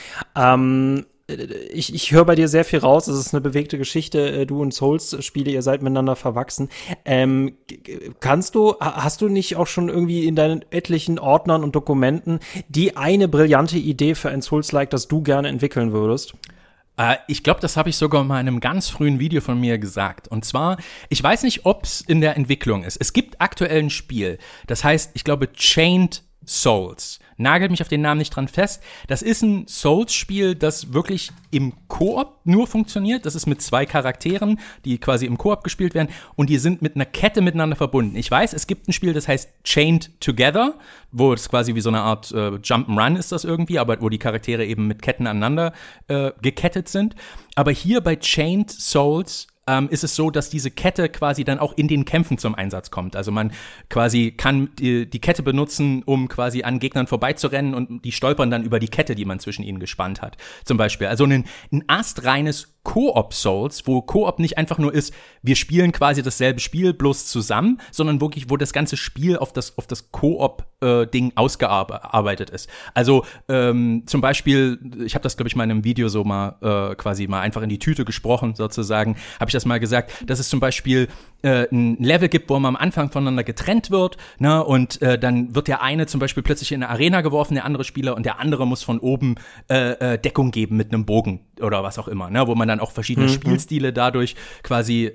Ich höre bei dir sehr viel raus. Es ist eine bewegte Geschichte. Du und Souls-Spiele, ihr seid miteinander verwachsen. Hast du nicht auch schon irgendwie in deinen etlichen Ordnern und Dokumenten die eine brillante Idee für ein Souls-like, das du gerne entwickeln würdest? Ich glaube, das habe ich sogar mal in einem ganz frühen Video von mir gesagt. Und zwar, ich weiß nicht, ob es in der Entwicklung ist. Es gibt aktuell ein Spiel, das heißt, ich glaube, Chained Souls. Nagelt mich auf den Namen nicht dran fest. Das ist ein Souls-Spiel, das wirklich im Koop nur funktioniert. Das ist mit 2 Charakteren, die quasi im Koop gespielt werden. Und die sind mit einer Kette miteinander verbunden. Ich weiß, es gibt ein Spiel, das heißt Chained Together, wo es quasi wie so eine Art Jump'n'Run ist das irgendwie, aber wo die Charaktere eben mit Ketten aneinander gekettet sind. Aber hier bei Chained Souls ist es so, dass diese Kette quasi dann auch in den Kämpfen zum Einsatz kommt. Also man quasi kann die Kette benutzen, um quasi an Gegnern vorbeizurennen und die stolpern dann über die Kette, die man zwischen ihnen gespannt hat. Zum Beispiel. Also ein astreines Koop-Souls, wo Koop nicht einfach nur ist, wir spielen quasi dasselbe Spiel bloß zusammen, sondern wirklich, wo das ganze Spiel auf das Koop-Ding ausgearbeitet ist. Also zum Beispiel, ich habe das, glaube ich, mal in einem Video so mal quasi mal einfach in die Tüte gesprochen, sozusagen, habe ich das mal gesagt, dass es zum Beispiel ein Level gibt, wo man am Anfang voneinander getrennt wird, ne, und dann wird der eine zum Beispiel plötzlich in eine Arena geworfen, der andere Spieler, und der andere muss von oben Deckung geben mit einem Bogen oder was auch immer, ne, wo man dann auch verschiedene Spielstile dadurch quasi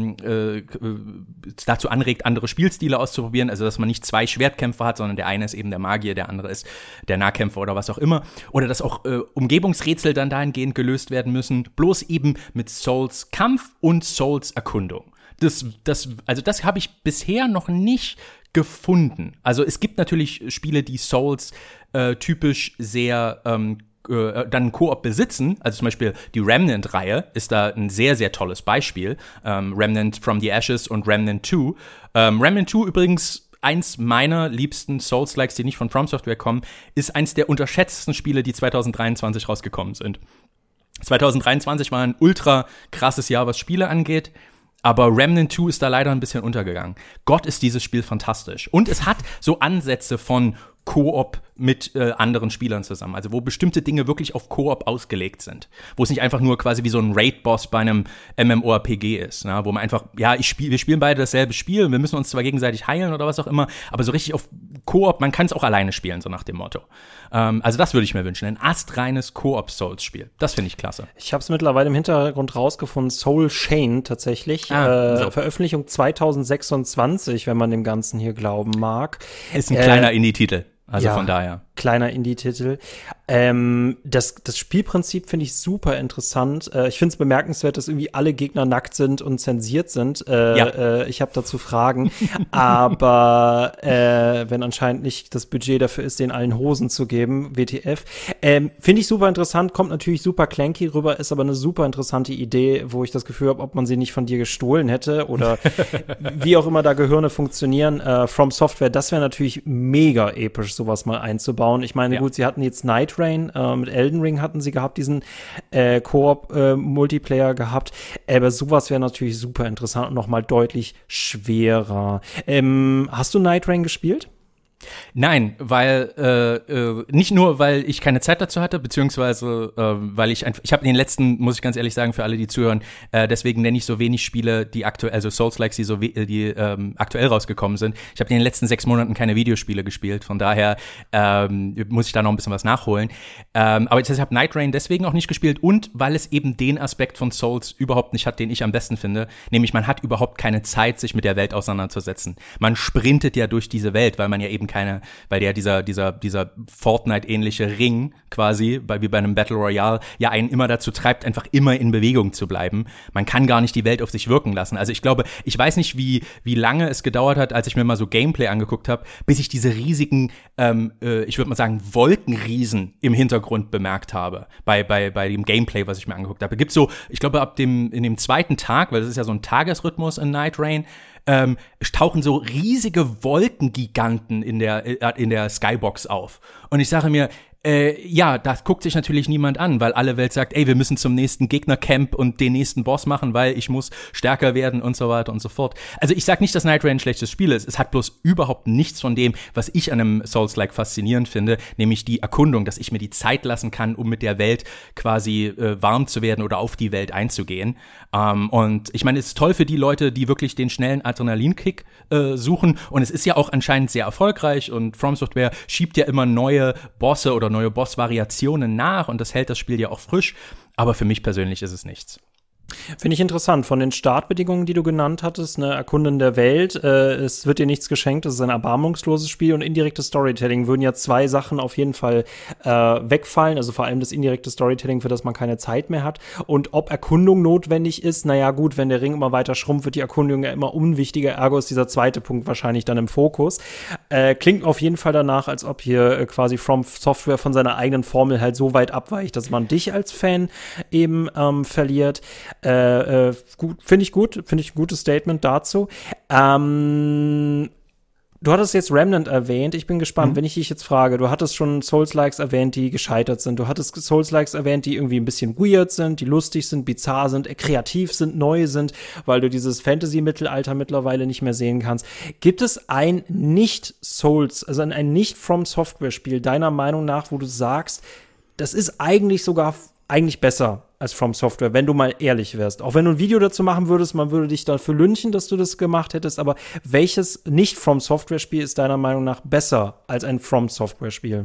dazu anregt, andere Spielstile auszuprobieren, also dass man nicht 2 Schwertkämpfer hat, sondern der eine ist eben der Magier, der andere ist der Nahkämpfer oder was auch immer, oder dass auch Umgebungsrätsel dann dahingehend gelöst werden müssen, bloß eben mit Souls Kampf und Souls Erkundung. Das habe ich bisher noch nicht gefunden. Also es gibt natürlich Spiele, die Souls typisch sehr dann Koop besitzen, also zum Beispiel die Remnant-Reihe ist da ein sehr, sehr tolles Beispiel. Remnant from the Ashes und Remnant 2. Remnant 2 übrigens eins meiner liebsten Souls-Likes, die nicht von From Software kommen, ist eins der unterschätztesten Spiele, die 2023 rausgekommen sind. 2023 war ein ultra krasses Jahr, was Spiele angeht. Aber Remnant 2 ist da leider ein bisschen untergegangen. Gott, ist dieses Spiel fantastisch. Und es hat so Ansätze von Koop mit anderen Spielern zusammen. Also wo bestimmte Dinge wirklich auf Koop ausgelegt sind. Wo es nicht einfach nur quasi wie so ein Raid-Boss bei einem MMORPG ist. Ne? Wo man einfach, ja, wir spielen beide dasselbe Spiel, wir müssen uns zwar gegenseitig heilen oder was auch immer, aber so richtig auf Koop, man kann es auch alleine spielen, so nach dem Motto. Also das würde ich mir wünschen. Ein astreines Koop-Souls-Spiel. Das finde ich klasse. Ich habe es mittlerweile im Hintergrund rausgefunden. Soul Chain tatsächlich. So. Veröffentlichung 2026, wenn man dem Ganzen hier glauben mag. Ist ein kleiner Indie-Titel. Also ja, von daher. Kleiner Indie-Titel. Das Spielprinzip finde ich super interessant. Ich finde es bemerkenswert, dass irgendwie alle Gegner nackt sind und zensiert sind. Ich habe dazu Fragen. Aber wenn anscheinend nicht das Budget dafür ist, den allen Hosen zu geben, WTF. Finde ich super interessant, kommt natürlich super clanky rüber, ist aber eine super interessante Idee, wo ich das Gefühl habe, ob man sie nicht von dir gestohlen hätte oder wie auch immer da Gehirne funktionieren. From Software, das wäre natürlich mega episch, sowas mal einzubauen. Ich meine, gut, sie hatten jetzt Night Rain, mit Elden Ring hatten sie gehabt, diesen Koop-Multiplayer gehabt, aber sowas wäre natürlich super interessant und nochmal deutlich schwerer. Hast du Night Rain gespielt? Nein, weil nicht nur, weil ich keine Zeit dazu hatte, beziehungsweise weil ich habe in den letzten, muss ich ganz ehrlich sagen, für alle, die zuhören, deswegen nenne ich so wenig Spiele, die aktuell, also Souls-Likes, die aktuell rausgekommen sind. Ich habe in den letzten 6 Monaten keine Videospiele gespielt, von daher muss ich da noch ein bisschen was nachholen. Aber ich habe Night Rain deswegen auch nicht gespielt und weil es eben den Aspekt von Souls überhaupt nicht hat, den ich am besten finde, nämlich man hat überhaupt keine Zeit, sich mit der Welt auseinanderzusetzen. Man sprintet ja durch diese Welt, weil man ja eben weil der dieser Fortnite-ähnliche Ring quasi, wie bei einem Battle Royale, ja einen immer dazu treibt, einfach immer in Bewegung zu bleiben. Man kann gar nicht die Welt auf sich wirken lassen. Also ich glaube, ich weiß nicht, wie lange es gedauert hat, als ich mir mal so Gameplay angeguckt habe, bis ich diese riesigen, ich würde mal sagen, Wolkenriesen im Hintergrund bemerkt habe, bei dem Gameplay, was ich mir angeguckt habe. Gibt's so, ich glaube, in dem 2. Tag, weil das ist ja so ein Tagesrhythmus in Night Rain, tauchen so riesige Wolkengiganten in der Skybox auf. Und ich sage mir, ja, das guckt sich natürlich niemand an, weil alle Welt sagt, ey, wir müssen zum nächsten Gegnercamp und den nächsten Boss machen, weil ich muss stärker werden und so weiter und so fort. Also ich sag nicht, dass Night Rain ein schlechtes Spiel ist. Es hat bloß überhaupt nichts von dem, was ich an einem Souls-like faszinierend finde, nämlich die Erkundung, dass ich mir die Zeit lassen kann, um mit der Welt quasi warm zu werden oder auf die Welt einzugehen. Und ich meine, es ist toll für die Leute, die wirklich den schnellen Adrenalinkick suchen. Und es ist ja auch anscheinend sehr erfolgreich und From Software schiebt ja immer neue Bosse oder oder neue Boss-Variationen nach und das hält das Spiel ja auch frisch. Aber für mich persönlich ist es nichts. Finde ich interessant. Von den Startbedingungen, die du genannt hattest, ne, Erkunden der Welt, es wird dir nichts geschenkt, es ist ein erbarmungsloses Spiel und indirektes Storytelling würden ja 2 Sachen auf jeden Fall wegfallen, also vor allem das indirekte Storytelling, für das man keine Zeit mehr hat. Und ob Erkundung notwendig ist, naja gut, wenn der Ring immer weiter schrumpft, wird die Erkundung ja immer unwichtiger, ergo ist dieser zweite Punkt wahrscheinlich dann im Fokus. Klingt auf jeden Fall danach, als ob hier quasi From Software von seiner eigenen Formel halt so weit abweicht, dass man dich als Fan eben verliert. Gut, finde ich ein gutes Statement dazu. Du hattest jetzt Remnant erwähnt. Ich bin gespannt, wenn ich dich jetzt frage. Du hattest schon Souls-Likes erwähnt, die gescheitert sind. Du hattest Souls-Likes erwähnt, die irgendwie ein bisschen weird sind, die lustig sind, bizarr sind, kreativ sind, neu sind, weil du dieses Fantasy-Mittelalter mittlerweile nicht mehr sehen kannst. Gibt es ein Nicht-Souls, also ein Nicht-From-Software-Spiel, deiner Meinung nach, wo du sagst, das ist eigentlich besser als From Software, wenn du mal ehrlich wärst. Auch wenn du ein Video dazu machen würdest, man würde dich dafür lynchen, dass du das gemacht hättest, aber welches Nicht-From Software-Spiel ist deiner Meinung nach besser als ein From Software-Spiel?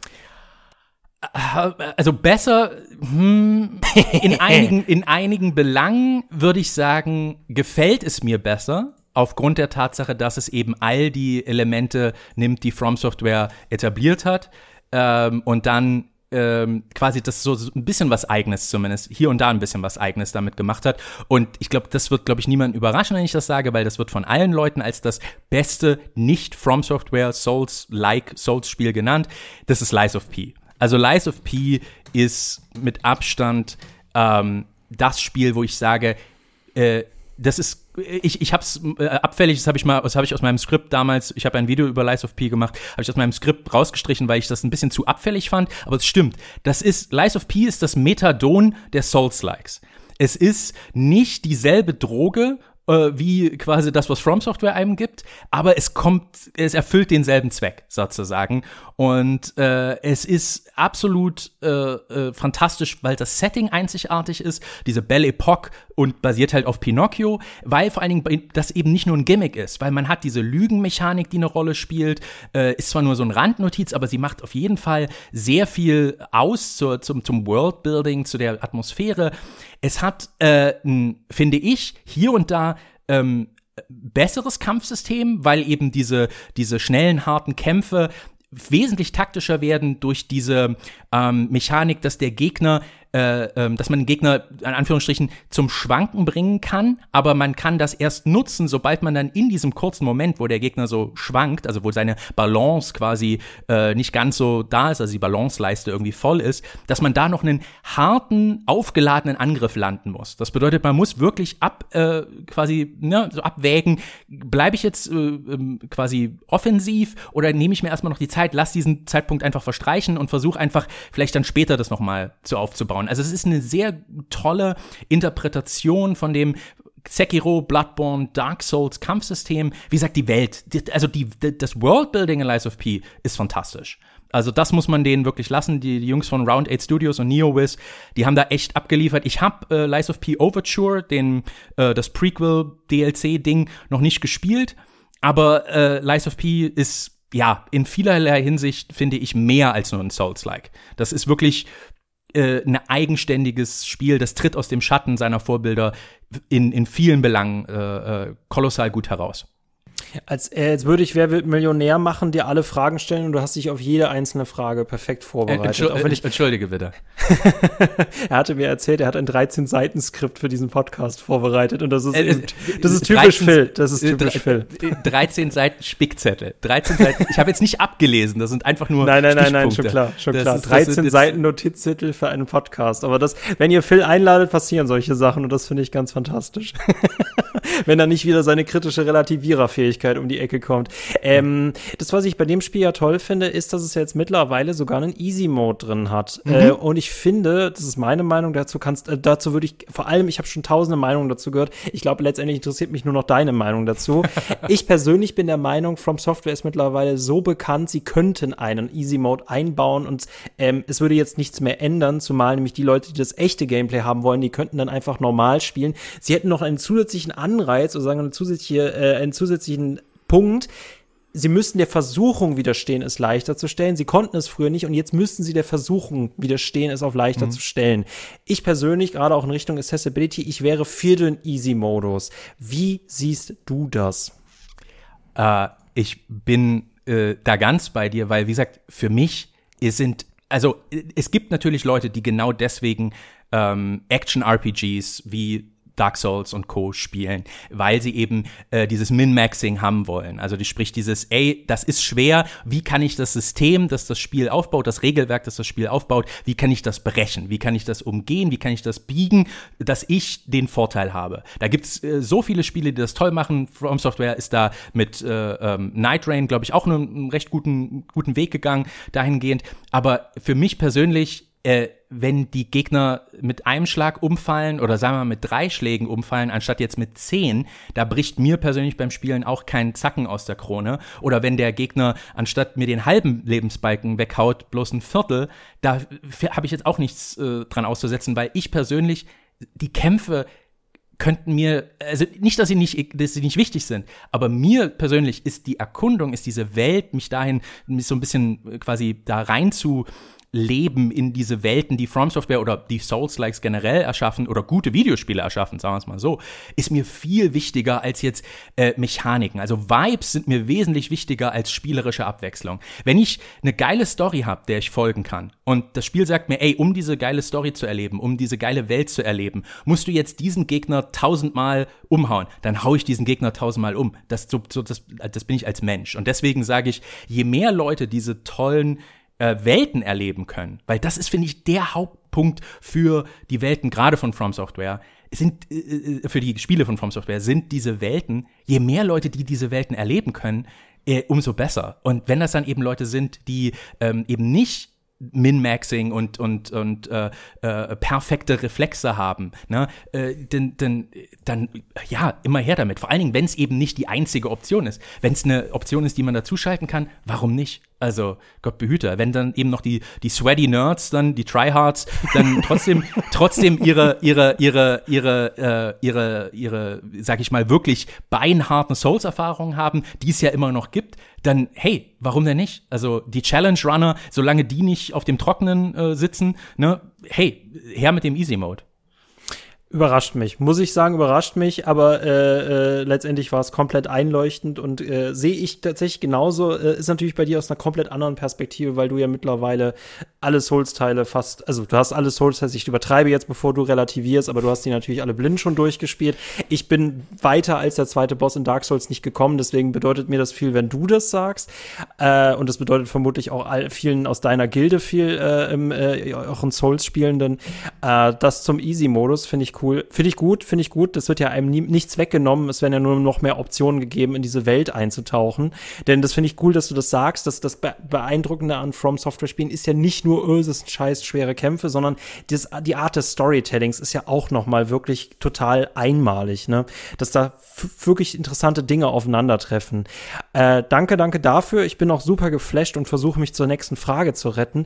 Also besser, in einigen Belangen würde ich sagen, gefällt es mir besser, aufgrund der Tatsache, dass es eben all die Elemente nimmt, die From Software etabliert hat, und dann quasi das so ein bisschen was Eigenes zumindest, hier und da ein bisschen was Eigenes damit gemacht hat. Und ich glaube, das wird, glaube ich, niemanden überraschen, wenn ich das sage, weil das wird von allen Leuten als das beste Nicht-From-Software Souls-Spiel genannt. Das ist Lies of P. Also Lies of P ist mit Abstand das Spiel, wo ich sage, das ist, ich hab's abfällig, das habe ich aus meinem Skript damals, ich habe ein Video über Lies of P gemacht, habe ich aus meinem Skript rausgestrichen, weil ich das ein bisschen zu abfällig fand, aber es stimmt, Lies of P ist das Methadon der Souls-Likes. Es ist nicht dieselbe Droge, wie quasi das, was From Software einem gibt, aber es erfüllt denselben Zweck, sozusagen. Und es ist absolut fantastisch, weil das Setting einzigartig ist, diese Belle Epoque, und basiert halt auf Pinocchio, weil vor allen Dingen das eben nicht nur ein Gimmick ist, weil man hat diese Lügenmechanik, die eine Rolle spielt, ist zwar nur so ein Randnotiz, aber sie macht auf jeden Fall sehr viel aus zum Worldbuilding, zu der Atmosphäre. Es hat, finde ich, hier und da besseres Kampfsystem, weil eben diese schnellen, harten Kämpfe wesentlich taktischer werden durch diese Mechanik, dass der Gegner dass man den Gegner in Anführungsstrichen zum Schwanken bringen kann, aber man kann das erst nutzen, sobald man dann in diesem kurzen Moment, wo der Gegner so schwankt, also wo seine Balance quasi nicht ganz so da ist, also die Balanceleiste irgendwie voll ist, dass man da noch einen harten, aufgeladenen Angriff landen muss. Das bedeutet, man muss wirklich so abwägen, bleibe ich jetzt quasi offensiv oder nehme ich mir erstmal noch die Zeit, lass diesen Zeitpunkt einfach verstreichen und versuche einfach vielleicht dann später das nochmal aufzubauen. Also es ist eine sehr tolle Interpretation von dem Sekiro, Bloodborne, Dark Souls Kampfsystem. Wie gesagt, die Welt, das Worldbuilding in Lies of P ist fantastisch. Also das muss man denen wirklich lassen. Die Jungs von Round 8 Studios und NeoWiz, die haben da echt abgeliefert. Ich habe Lies of P Overture, das Prequel-DLC-Ding, noch nicht gespielt. Aber Lies of P ist, ja, in vielerlei Hinsicht, finde ich, mehr als nur ein Souls-like. Das ist wirklich ein eigenständiges Spiel, das tritt aus dem Schatten seiner Vorbilder in vielen Belangen kolossal gut heraus. Als würde ich Wer wird Millionär machen, dir alle Fragen stellen und du hast dich auf jede einzelne Frage perfekt vorbereitet. Entschuldige bitte. Er hatte mir erzählt, er hat ein 13-Seiten-Skript für diesen Podcast vorbereitet und das ist typisch Phil. Das ist typisch Phil. 13 Seiten Spickzettel. 13 Seiten. Ich habe jetzt nicht abgelesen, das sind einfach nur Nein, schon klar. 13 Seiten Notizzettel für einen Podcast. Aber wenn ihr Phil einladet, passieren solche Sachen und das finde ich ganz fantastisch. Wenn er nicht wieder seine kritische Relativiererfähigkeit um die Ecke kommt. Das, was ich bei dem Spiel ja toll finde, ist, dass es jetzt mittlerweile sogar einen Easy-Mode drin hat. Und ich finde, das ist meine Meinung, dazu würde ich, vor allem, ich habe schon tausende Meinungen dazu gehört. Ich glaube, letztendlich interessiert mich nur noch deine Meinung dazu. Ich persönlich bin der Meinung, From Software ist mittlerweile so bekannt, sie könnten einen Easy-Mode einbauen und es würde jetzt nichts mehr ändern, zumal nämlich die Leute, die das echte Gameplay haben wollen, die könnten dann einfach normal spielen. Sie hätten noch einen zusätzlichen Anreiz oder sagen einen zusätzlichen Punkt, sie müssten der Versuchung widerstehen, es leichter zu stellen. Sie konnten es früher nicht und jetzt müssten sie der Versuchung widerstehen, es auf leichter zu stellen. Ich persönlich, gerade auch in Richtung Accessibility, ich wäre für den Easy-Modus. Wie siehst du das? Ich bin da ganz bei dir, weil, wie gesagt, für mich es gibt natürlich Leute, die genau deswegen Action-RPGs wie Dark Souls und Co. spielen, weil sie eben dieses Min-Maxing haben wollen. Also sprich dieses, das ist schwer, wie kann ich das System, das das Spiel aufbaut, das Regelwerk, das das Spiel aufbaut, wie kann ich das brechen, wie kann ich das umgehen, wie kann ich das biegen, dass ich den Vorteil habe. Da gibt's so viele Spiele, die das toll machen. From Software ist da mit Night Rain, glaube ich, auch einen recht guten Weg gegangen, dahingehend. Aber für mich persönlich, wenn die Gegner mit einem Schlag umfallen oder sagen wir mal mit 3 Schlägen umfallen, anstatt jetzt mit 10, da bricht mir persönlich beim Spielen auch kein Zacken aus der Krone. Oder wenn der Gegner anstatt mir den halben Lebensbalken weghaut, bloß ein Viertel, da habe ich jetzt auch nichts dran auszusetzen, weil ich persönlich die Kämpfe könnten mir, also nicht, dass sie nicht wichtig sind, aber mir persönlich ist die Erkundung, ist diese Welt, mich so ein bisschen quasi da rein zu leben in diese Welten, die From Software oder die Souls-Likes generell erschaffen oder gute Videospiele erschaffen, sagen wir es mal so, ist mir viel wichtiger als jetzt Mechaniken. Also Vibes sind mir wesentlich wichtiger als spielerische Abwechslung. Wenn ich eine geile Story habe, der ich folgen kann und das Spiel sagt mir, um diese geile Story zu erleben, um diese geile Welt zu erleben, musst du jetzt diesen Gegner 1000-mal umhauen, dann hau ich diesen Gegner 1000-mal um. Das bin ich als Mensch. Und deswegen sage ich, je mehr Leute diese tollen Welten erleben können, weil das ist, finde ich, der Hauptpunkt für die Welten, gerade von From Software, für die Spiele von From Software, sind diese Welten, je mehr Leute, die diese Welten erleben können, umso besser. Und wenn das dann eben Leute sind, die eben nicht Min-Maxing und perfekte Reflexe haben, ne, dann ja, immer her damit. Vor allen Dingen, wenn es eben nicht die einzige Option ist. Wenn es eine Option ist, die man dazuschalten kann, warum nicht? Also, Gott behüte, wenn dann eben noch die sweaty Nerds, dann die Tryhards, dann trotzdem ihre, sag ich mal, wirklich beinharten Souls-Erfahrungen haben, die es ja immer noch gibt, dann, hey, warum denn nicht? Also, die Challenge-Runner, solange die nicht auf dem Trockenen sitzen, ne, hey, her mit dem Easy-Mode. Überrascht mich, muss ich sagen, aber letztendlich war es komplett einleuchtend und sehe ich tatsächlich genauso, ist natürlich bei dir aus einer komplett anderen Perspektive, weil du ja mittlerweile alle Souls-Teile du hast alle Souls-Teile, ich übertreibe jetzt, bevor du relativierst, aber du hast die natürlich alle blind schon durchgespielt. Ich bin weiter als der zweite Boss in Dark Souls nicht gekommen, deswegen bedeutet mir das viel, wenn du das sagst, und das bedeutet vermutlich auch vielen aus deiner Gilde viel, auch in Souls-Spielenden, das zum Easy-Modus finde ich cool. Finde ich gut. Das wird ja einem nichts weggenommen. Es werden ja nur noch mehr Optionen gegeben, in diese Welt einzutauchen. Denn das finde ich cool, dass du das sagst. Das Beeindruckende an From Software Spielen ist ja nicht nur, es ist scheiß schwere Kämpfe, sondern die Art des Storytellings ist ja auch noch mal wirklich total einmalig, ne? Dass da wirklich interessante Dinge aufeinandertreffen. Danke dafür. Ich bin auch super geflasht und versuche mich zur nächsten Frage zu retten.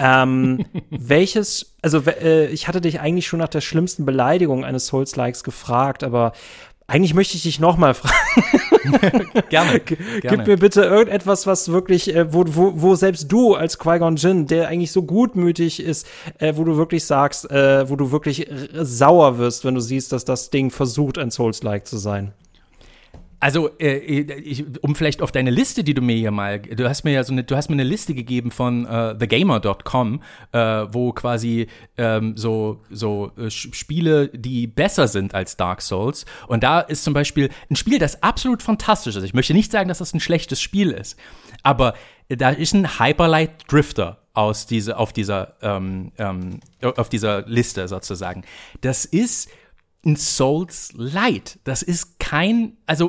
Ich hatte dich eigentlich schon nach der schlimmsten Beleidigung eines Souls-Likes gefragt, aber eigentlich möchte ich dich noch mal fragen. Gerne. Gib mir bitte irgendetwas, was wirklich, wo selbst du als Qui-Gon Jinn, der eigentlich so gutmütig ist, wo du wirklich sagst, wo du wirklich sauer wirst, wenn du siehst, dass das Ding versucht, ein Souls-Like zu sein. Also, um vielleicht auf deine Liste, die du mir hier du hast mir eine Liste gegeben von thegamer.com, wo quasi Spiele, die besser sind als Dark Souls. Und da ist zum Beispiel ein Spiel, das absolut fantastisch ist. Ich möchte nicht sagen, dass das ein schlechtes Spiel ist, aber da ist ein Hyperlight Drifter auf dieser Liste sozusagen. Das ist ein Souls-Light. Das ist es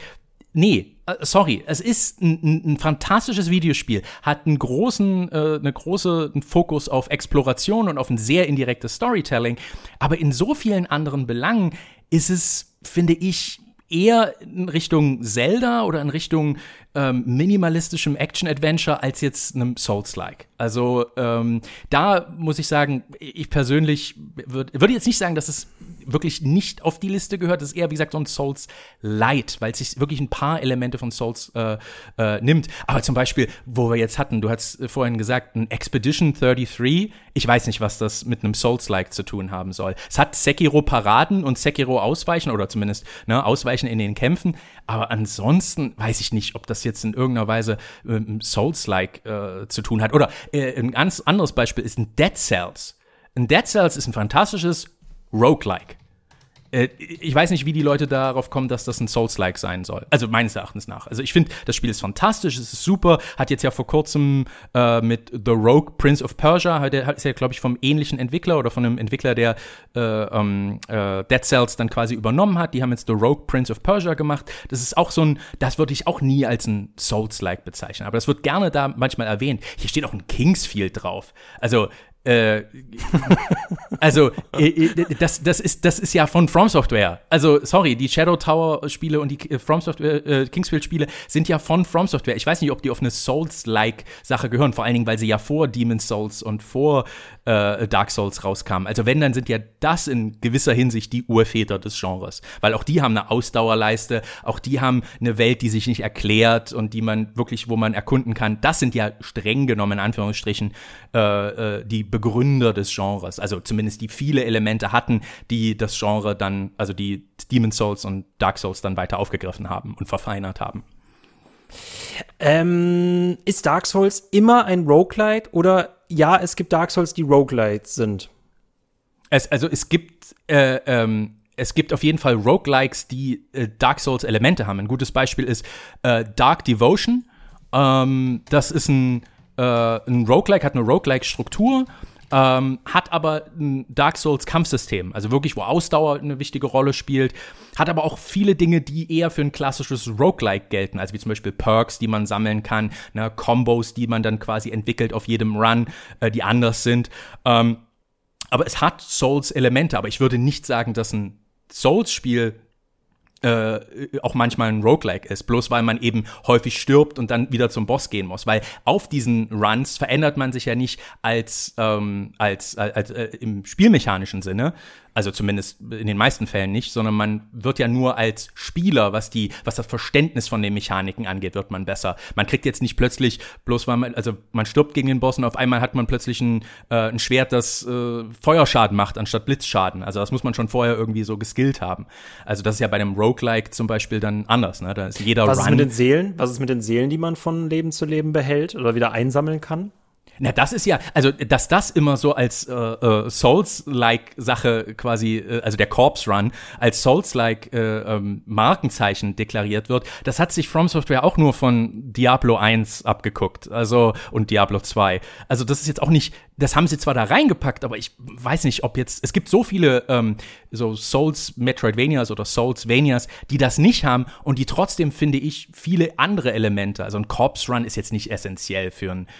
ist ein fantastisches Videospiel, hat einen großen Fokus auf Exploration und auf ein sehr indirektes Storytelling, aber in so vielen anderen Belangen ist es, finde ich, eher in Richtung Zelda oder in Richtung minimalistischem Action-Adventure als jetzt einem Souls-like. Also da muss ich sagen, ich persönlich würde jetzt nicht sagen, dass es wirklich nicht auf die Liste gehört. Das ist eher, wie gesagt, so ein Souls Light, weil es sich wirklich ein paar Elemente von Souls nimmt. Aber zum Beispiel, wo wir jetzt hatten, du hast vorhin gesagt, ein Expedition 33, ich weiß nicht, was das mit einem Souls-like zu tun haben soll. Es hat Sekiro-Paraden und Sekiro-Ausweichen oder zumindest Ausweichen in den Kämpfen, aber ansonsten weiß ich nicht, ob das jetzt in irgendeiner Weise Souls-like zu tun hat. Oder ein ganz anderes Beispiel ist ein Dead Cells. Ein Dead Cells ist ein fantastisches Roguelike. Ich weiß nicht, wie die Leute darauf kommen, dass das ein Souls-like sein soll. Also meines Erachtens nach. Also ich finde, das Spiel ist fantastisch, es ist super. Hat jetzt ja vor kurzem mit The Rogue Prince of Persia, ist ja, glaube ich, vom ähnlichen Entwickler oder von einem Entwickler, der Dead Cells dann quasi übernommen hat. Die haben jetzt The Rogue Prince of Persia gemacht. Das ist auch das würde ich auch nie als ein Souls-like bezeichnen. Aber das wird gerne da manchmal erwähnt. Hier steht auch ein Kingsfield drauf. Also das ist ja von From Software. Also, sorry, die Shadow Tower Spiele und die From Software, Kingsfield Spiele sind ja von From Software. Ich weiß nicht, ob die auf eine Souls-like Sache gehören, vor allen Dingen, weil sie ja vor Demon's Souls und vor Dark Souls rauskamen. Also wenn, dann sind ja das in gewisser Hinsicht die Urväter des Genres. Weil auch die haben eine Ausdauerleiste, auch die haben eine Welt, die sich nicht erklärt und die man wirklich, wo man erkunden kann. Das sind ja streng genommen, in Anführungsstrichen, die Begründer des Genres. Also zumindest die viele Elemente hatten, die das Genre dann, also die Demon's Souls und Dark Souls dann weiter aufgegriffen haben und verfeinert haben. Ist Dark Souls immer ein Roguelite oder ja, es gibt Dark Souls, die Roguelites sind? Es gibt auf jeden Fall Roguelikes, die Dark Souls Elemente haben. Ein gutes Beispiel ist Dark Devotion. Das ist ein Roguelike, hat eine Roguelike-Struktur, hat aber ein Dark Souls Kampfsystem, also wirklich, wo Ausdauer eine wichtige Rolle spielt, hat aber auch viele Dinge, die eher für ein klassisches Roguelike gelten, also wie zum Beispiel Perks, die man sammeln kann, Combos, die man dann quasi entwickelt auf jedem Run, die anders sind. Aber es hat Souls-Elemente, aber ich würde nicht sagen, dass ein Souls-Spiel auch manchmal ein Roguelike ist, bloß weil man eben häufig stirbt und dann wieder zum Boss gehen muss, weil auf diesen Runs verändert man sich ja nicht als im spielmechanischen Sinne, also zumindest in den meisten Fällen nicht, sondern man wird ja nur als Spieler, was das Verständnis von den Mechaniken angeht, wird man besser. Man kriegt jetzt nicht plötzlich, bloß weil man stirbt gegen den Boss und auf einmal hat man plötzlich ein Schwert, das Feuerschaden macht, anstatt Blitzschaden. Also das muss man schon vorher irgendwie so geskillt haben. Also das ist ja bei einem Roguelike zum Beispiel dann anders, ne? Da ist jeder Was ist mit den Seelen? Was ist mit den Seelen, die man von Leben zu Leben behält oder wieder einsammeln kann? Na, das ist ja, also, dass das immer so als Souls-like Sache quasi, also der Corpse Run, als Souls-like Markenzeichen deklariert wird, das hat sich From Software auch nur von Diablo 1 abgeguckt, also, und Diablo 2. Also, das ist jetzt auch nicht, das haben sie zwar da reingepackt, aber ich weiß nicht, ob jetzt, es gibt so viele so Souls-Metroidvanias oder Souls-Vanias, die das nicht haben und die trotzdem, finde ich, viele andere Elemente, also ein Corpse Run ist jetzt nicht essentiell für ein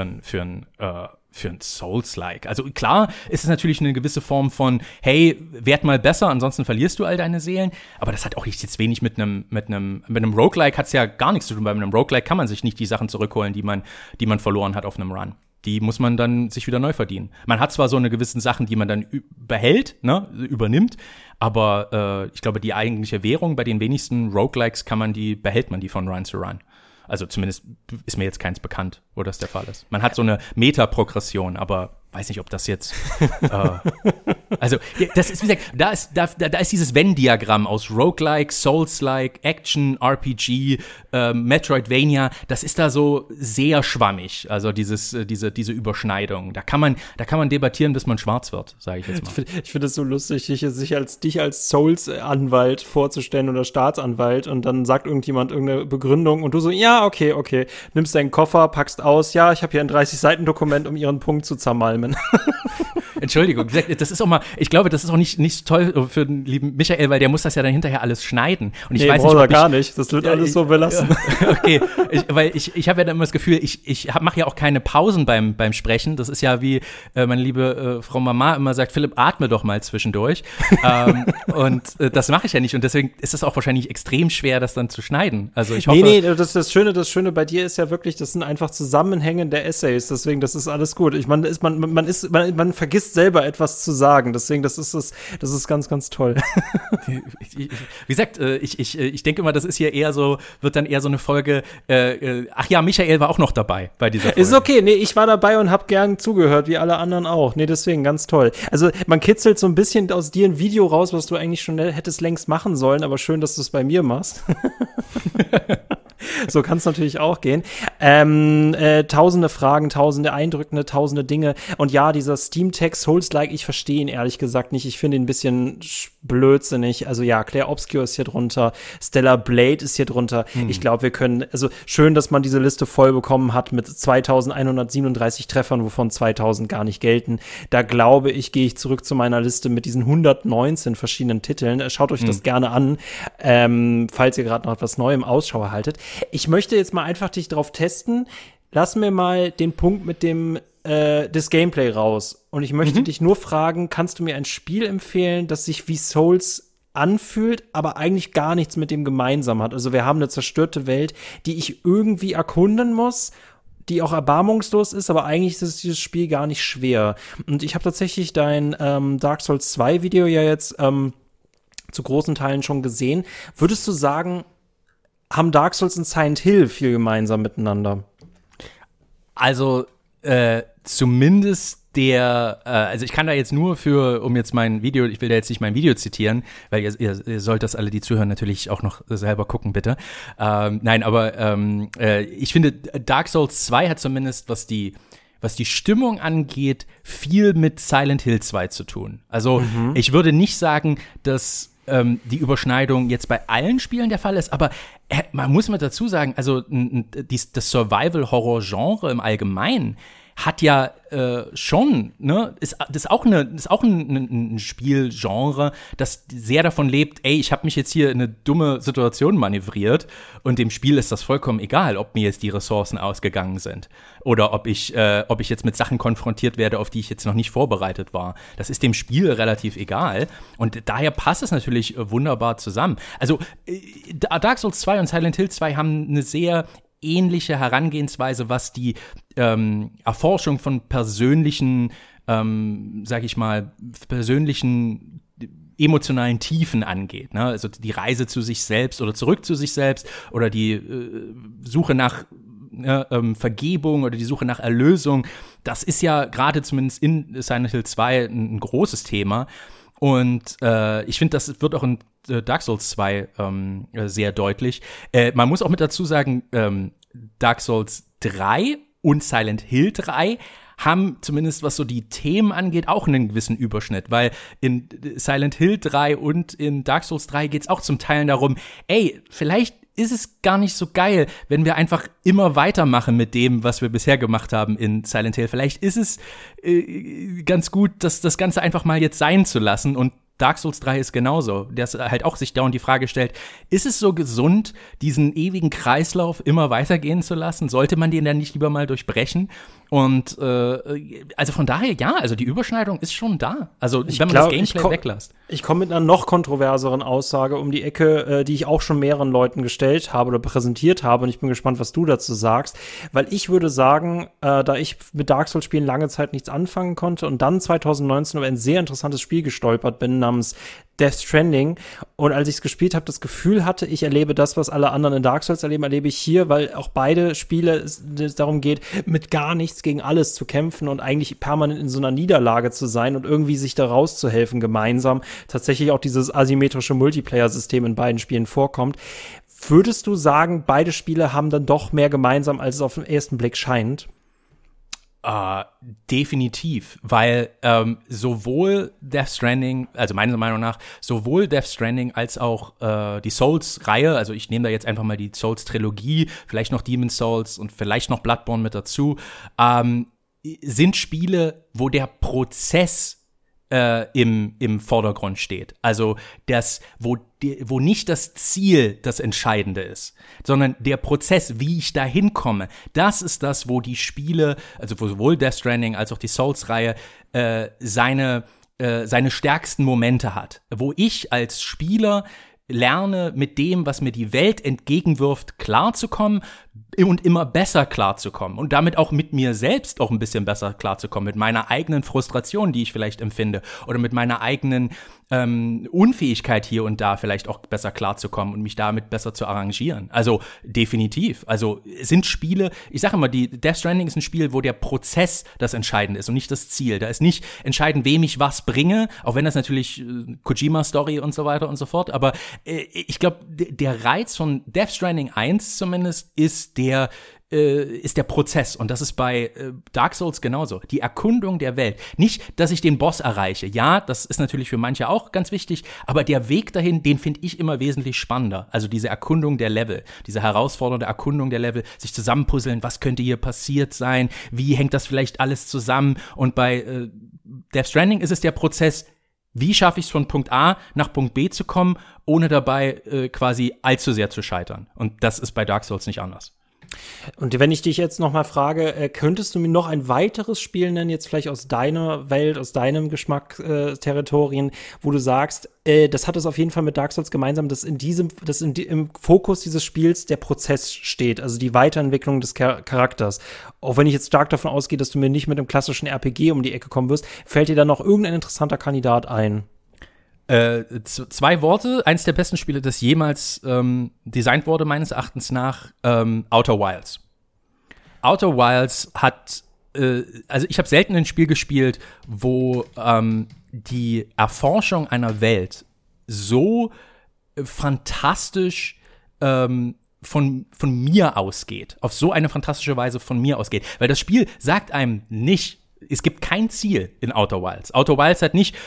Souls-like. Also klar ist es natürlich eine gewisse Form von, hey, werd mal besser, ansonsten verlierst du all deine Seelen. Aber das hat auch jetzt wenig mit einem Roguelike hat's ja gar nichts zu tun. Bei einem Roguelike kann man sich nicht die Sachen zurückholen, die man verloren hat auf einem Run. Die muss man dann sich wieder neu verdienen. Man hat zwar so eine gewissen Sachen, die man dann behält, übernimmt, aber ich glaube, die eigentliche Währung bei den wenigsten Roguelikes behält man die von Run zu Run. Also zumindest ist mir jetzt keins bekannt, wo das der Fall ist. Man hat so eine Meta-Progression, aber weiß nicht, ob das jetzt also, das ist, wie gesagt, da ist dieses Venn-Diagramm aus Roguelike, Souls-like, Action, RPG, Metroidvania, das ist da so sehr schwammig, also diese Überschneidung. Da kann man debattieren, bis man schwarz wird, sage ich jetzt mal. Ich finde es so lustig, dich als Souls-Anwalt vorzustellen oder Staatsanwalt und dann sagt irgendjemand irgendeine Begründung und du so, ja, okay, nimmst deinen Koffer, packst aus, ja, ich habe hier ein 30-Seiten-Dokument, um ihren Punkt zu zermalmen. Entschuldigung, das ist auch mal, ich glaube, das ist auch nicht toll für den lieben Michael, weil der muss das ja dann hinterher alles schneiden. Und ich weiß nicht, ob gar nicht, das wird alles so belassen. Okay, weil ich habe ja dann immer das Gefühl, ich mache ja auch keine Pausen beim Sprechen. Das ist ja wie meine liebe Frau Mama immer sagt, Philipp, atme doch mal zwischendurch. Und das mache ich ja nicht und deswegen ist es auch wahrscheinlich extrem schwer, das dann zu schneiden. Also ich hoffe. Nee, das Schöne bei dir ist ja wirklich, das sind einfach zusammenhängende Essays, deswegen, das ist alles gut. Ich meine, man vergisst vergisst selber etwas zu sagen. Deswegen, das ist ganz, ganz toll. Wie gesagt, ich denke mal, das ist hier eher so, wird dann eher so eine Folge, ach ja, Michael war auch noch dabei bei dieser Folge. Ist okay, nee, ich war dabei und hab gern zugehört, wie alle anderen auch. Nee, deswegen, ganz toll. Also, man kitzelt so ein bisschen aus dir ein Video raus, was du eigentlich schon hättest längst machen sollen, aber schön, dass du es bei mir machst. So kann es natürlich auch gehen. Tausende Fragen, tausende Eindrücke, tausende Dinge. Und ja, dieser Steam-Tech Souls-like, ich verstehe ihn ehrlich gesagt nicht. Ich finde ihn ein bisschen blödsinnig. Also ja, Claire Obscure ist hier drunter, Stellar Blade ist hier drunter. Ich glaube, wir können, also schön, dass man diese Liste voll bekommen hat mit 2137 Treffern, wovon 2000 gar nicht gelten. Da glaube ich, gehe ich zurück zu meiner Liste mit diesen 119 verschiedenen Titeln. Schaut euch das gerne an, falls ihr gerade noch etwas Neuem Ausschau haltet. Ich möchte jetzt mal einfach dich drauf testen. Lass mir mal den Punkt mit dem das Gameplay raus. Und ich möchte dich nur fragen, kannst du mir ein Spiel empfehlen, das sich wie Souls anfühlt, aber eigentlich gar nichts mit dem gemeinsam hat? Also wir haben eine zerstörte Welt, die ich irgendwie erkunden muss, die auch erbarmungslos ist, aber eigentlich ist dieses Spiel gar nicht schwer. Und ich habe tatsächlich dein Dark Souls 2 Video ja jetzt zu großen Teilen schon gesehen. Würdest du sagen, haben Dark Souls und Silent Hill viel gemeinsam miteinander? Also, zumindest also ich kann da jetzt nur um jetzt mein Video, ich will da jetzt nicht mein Video zitieren, weil ihr sollt das alle, die zuhören, natürlich auch noch selber gucken, bitte. Nein, aber ich finde, Dark Souls 2 hat zumindest, was die Stimmung angeht, viel mit Silent Hill 2 zu tun. Also ich würde nicht sagen, dass die Überschneidung jetzt bei allen Spielen der Fall ist, aber man muss mal dazu sagen, also das Survival-Horror-Genre im Allgemeinen hat ja schon, ne, ist auch ein Spielgenre, das sehr davon lebt, ey, ich habe mich jetzt hier in eine dumme Situation manövriert und dem Spiel ist das vollkommen egal, ob mir jetzt die Ressourcen ausgegangen sind oder ob ich jetzt mit Sachen konfrontiert werde, auf die ich jetzt noch nicht vorbereitet war. Das ist dem Spiel relativ egal und daher passt es natürlich wunderbar zusammen. Also Dark Souls 2 und Silent Hill 2 haben eine sehr ähnliche Herangehensweise, was die Erforschung von persönlichen, sag ich mal, persönlichen emotionalen Tiefen angeht, ne? Also die Reise zu sich selbst oder zurück zu sich selbst oder die Suche nach Vergebung oder die Suche nach Erlösung. Das ist ja gerade zumindest in Silent Hill 2 ein großes Thema. Und ich finde, das wird auch in Dark Souls 2 sehr deutlich. Man muss auch mit dazu sagen, Dark Souls 3 und Silent Hill 3 haben zumindest, was so die Themen angeht, auch einen gewissen Überschnitt, weil in Silent Hill 3 und in Dark Souls 3 geht es auch zum Teil darum, ey, vielleicht ist es gar nicht so geil, wenn wir einfach immer weitermachen mit dem, was wir bisher gemacht haben in Silent Hill. Vielleicht ist es ganz gut, das Ganze einfach mal jetzt sein zu lassen und Dark Souls 3 ist genauso, der halt auch sich dauernd die Frage stellt, ist es so gesund, diesen ewigen Kreislauf immer weitergehen zu lassen? Sollte man den dann nicht lieber mal durchbrechen? Und also von daher, ja, also die Überschneidung ist schon da. Also wenn man das Gameplay weglässt. Ich komme mit einer noch kontroverseren Aussage um die Ecke, die ich auch schon mehreren Leuten gestellt habe oder präsentiert habe. Und ich bin gespannt, was du dazu sagst. Weil ich würde sagen, da ich mit Dark Souls-Spielen lange Zeit nichts anfangen konnte und dann 2019 über ein sehr interessantes Spiel gestolpert bin, namens Death Stranding. Und als ich es gespielt habe, das Gefühl hatte, ich erlebe das, was alle anderen in Dark Souls erleben, erlebe ich hier, weil auch beide Spiele es darum geht, mit gar nichts gegen alles zu kämpfen und eigentlich permanent in so einer Niederlage zu sein und irgendwie sich da rauszuhelfen gemeinsam. Tatsächlich auch dieses asymmetrische Multiplayer-System in beiden Spielen vorkommt. Würdest du sagen, beide Spiele haben dann doch mehr gemeinsam, als es auf den ersten Blick scheint? Definitiv, weil sowohl Death Stranding, also meiner Meinung nach, sowohl Death Stranding als auch die Souls-Reihe, also ich nehme da jetzt einfach mal die Souls-Trilogie, vielleicht noch Demon's Souls und vielleicht noch Bloodborne mit dazu, sind Spiele, wo der Prozess im Vordergrund steht. Also wo nicht das Ziel das Entscheidende ist, sondern der Prozess, wie ich da hinkomme, das ist das, wo die Spiele, also sowohl Death Stranding als auch die Souls-Reihe, seine stärksten Momente hat. Wo ich als Spieler lerne, mit dem, was mir die Welt entgegenwirft, klarzukommen, und immer besser klarzukommen und damit auch mit mir selbst auch ein bisschen besser klarzukommen, mit meiner eigenen Frustration, die ich vielleicht empfinde oder mit meiner eigenen Unfähigkeit hier und da vielleicht auch besser klarzukommen und mich damit besser zu arrangieren. Also definitiv. Also es sind Spiele, ich sage immer, die Death Stranding ist ein Spiel, wo der Prozess das Entscheidende ist und nicht das Ziel. Da ist nicht entscheidend, wem ich was bringe, auch wenn das natürlich Kojima-Story und so weiter und so fort, aber ich glaube, der Reiz von Death Stranding 1 zumindest ist der Prozess. Und das ist bei Dark Souls genauso. Die Erkundung der Welt. Nicht, dass ich den Boss erreiche. Ja, das ist natürlich für manche auch ganz wichtig, aber der Weg dahin, den finde ich immer wesentlich spannender. Also diese Erkundung der Level, diese herausfordernde Erkundung der Level, sich zusammenpuzzeln, was könnte hier passiert sein, wie hängt das vielleicht alles zusammen. Und bei Death Stranding ist es der Prozess, wie schaffe ich es von Punkt A nach Punkt B zu kommen, ohne dabei quasi allzu sehr zu scheitern. Und das ist bei Dark Souls nicht anders. Und wenn ich dich jetzt noch mal frage, könntest du mir noch ein weiteres Spiel nennen, jetzt vielleicht aus deiner Welt, aus deinem Geschmacksterritorien, wo du sagst, das hat es auf jeden Fall mit Dark Souls gemeinsam, dass im Fokus dieses Spiels der Prozess steht, also die Weiterentwicklung des Charakters. Auch wenn ich jetzt stark davon ausgehe, dass du mir nicht mit einem klassischen RPG um die Ecke kommen wirst, fällt dir da noch irgendein interessanter Kandidat ein? 2 Worte, eins der besten Spiele, das jemals designt wurde, meines Erachtens nach, Outer Wilds. Outer Wilds hat, also ich habe selten ein Spiel gespielt, wo die Erforschung einer Welt so fantastisch von mir ausgeht, auf so eine fantastische Weise von mir ausgeht. Weil das Spiel sagt einem nicht, es gibt kein Ziel in Outer Wilds. Outer Wilds hat nicht,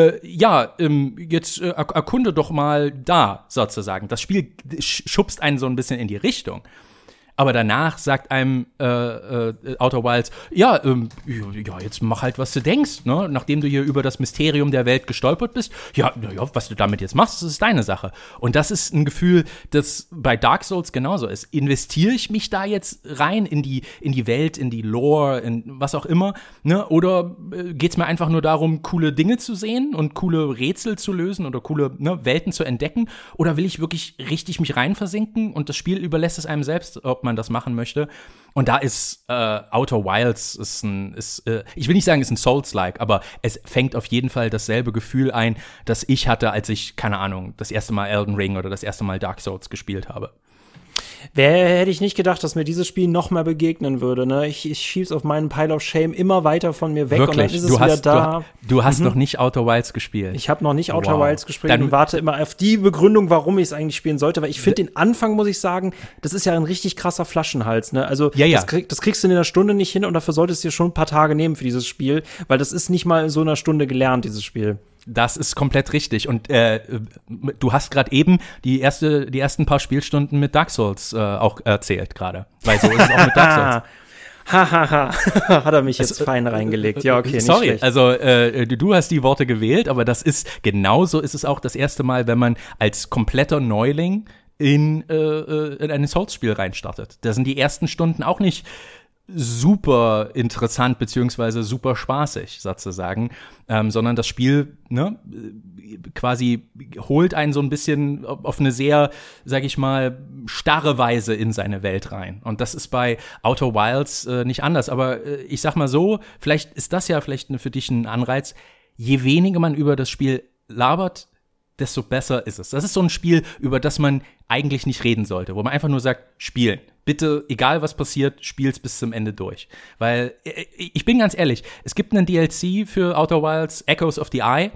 jetzt erkunde doch mal da, sozusagen. Das Spiel schubst einen so ein bisschen in die Richtung. Aber danach sagt einem Outer Wilds, ja, jetzt mach halt, was du denkst, ne? Nachdem du hier über das Mysterium der Welt gestolpert bist, ja, was du damit jetzt machst, das ist deine Sache. Und das ist ein Gefühl, das bei Dark Souls genauso ist. Investiere ich mich da jetzt rein in die Welt, in die Lore, in was auch immer, ne? Oder geht's mir einfach nur darum, coole Dinge zu sehen und coole Rätsel zu lösen oder coole Welten zu entdecken? Oder will ich wirklich richtig mich rein versinken und das Spiel überlässt es einem selbst, ob man das machen möchte. Und da ist Outer Wilds ich will nicht sagen, ist ein Souls-like, aber es fängt auf jeden Fall dasselbe Gefühl ein, das ich hatte, als ich, keine Ahnung, das erste Mal Elden Ring oder das erste Mal Dark Souls gespielt habe. Hätte ich nicht gedacht, dass mir dieses Spiel noch mal begegnen würde. Ne? Ich schieb's auf meinen Pile of Shame immer weiter von mir weg. Wirklich? Und dann ist es wieder da. Du hast noch nicht Outer Wilds gespielt. Ich habe noch nicht Outer Wilds gespielt und warte immer auf die Begründung, warum ich es eigentlich spielen sollte. Weil ich finde den Anfang, muss ich sagen, das ist ja ein richtig krasser Flaschenhals. Ne? Also ja. Das kriegst du in einer Stunde nicht hin und dafür solltest du dir schon ein paar Tage nehmen für dieses Spiel. Weil das ist nicht mal in so einer Stunde gelernt, dieses Spiel. Das ist komplett richtig. Und du hast gerade eben die ersten paar Spielstunden mit Dark Souls auch erzählt gerade. Weil so ist es auch mit Dark Souls. Hat er mich jetzt fein reingelegt. Ja, okay, nicht sorry, schlecht. also du hast die Worte gewählt, aber genauso ist es auch das erste Mal, wenn man als kompletter Neuling in ein Souls-Spiel reinstartet. Da sind die ersten Stunden auch nicht super interessant beziehungsweise super spaßig sozusagen, sondern das Spiel quasi holt einen so ein bisschen auf eine sehr, sag ich mal, starre Weise in seine Welt rein. Und das ist bei Outer Wilds nicht anders. Aber ich sag mal so, vielleicht ist das ja vielleicht für dich ein Anreiz, je weniger man über das Spiel labert, desto besser ist es. Das ist so ein Spiel, über das man eigentlich nicht reden sollte, wo man einfach nur sagt, spielen. Bitte, egal was passiert, spiel's bis zum Ende durch. Weil, ich bin ganz ehrlich, es gibt einen DLC für Outer Wilds, Echoes of the Eye.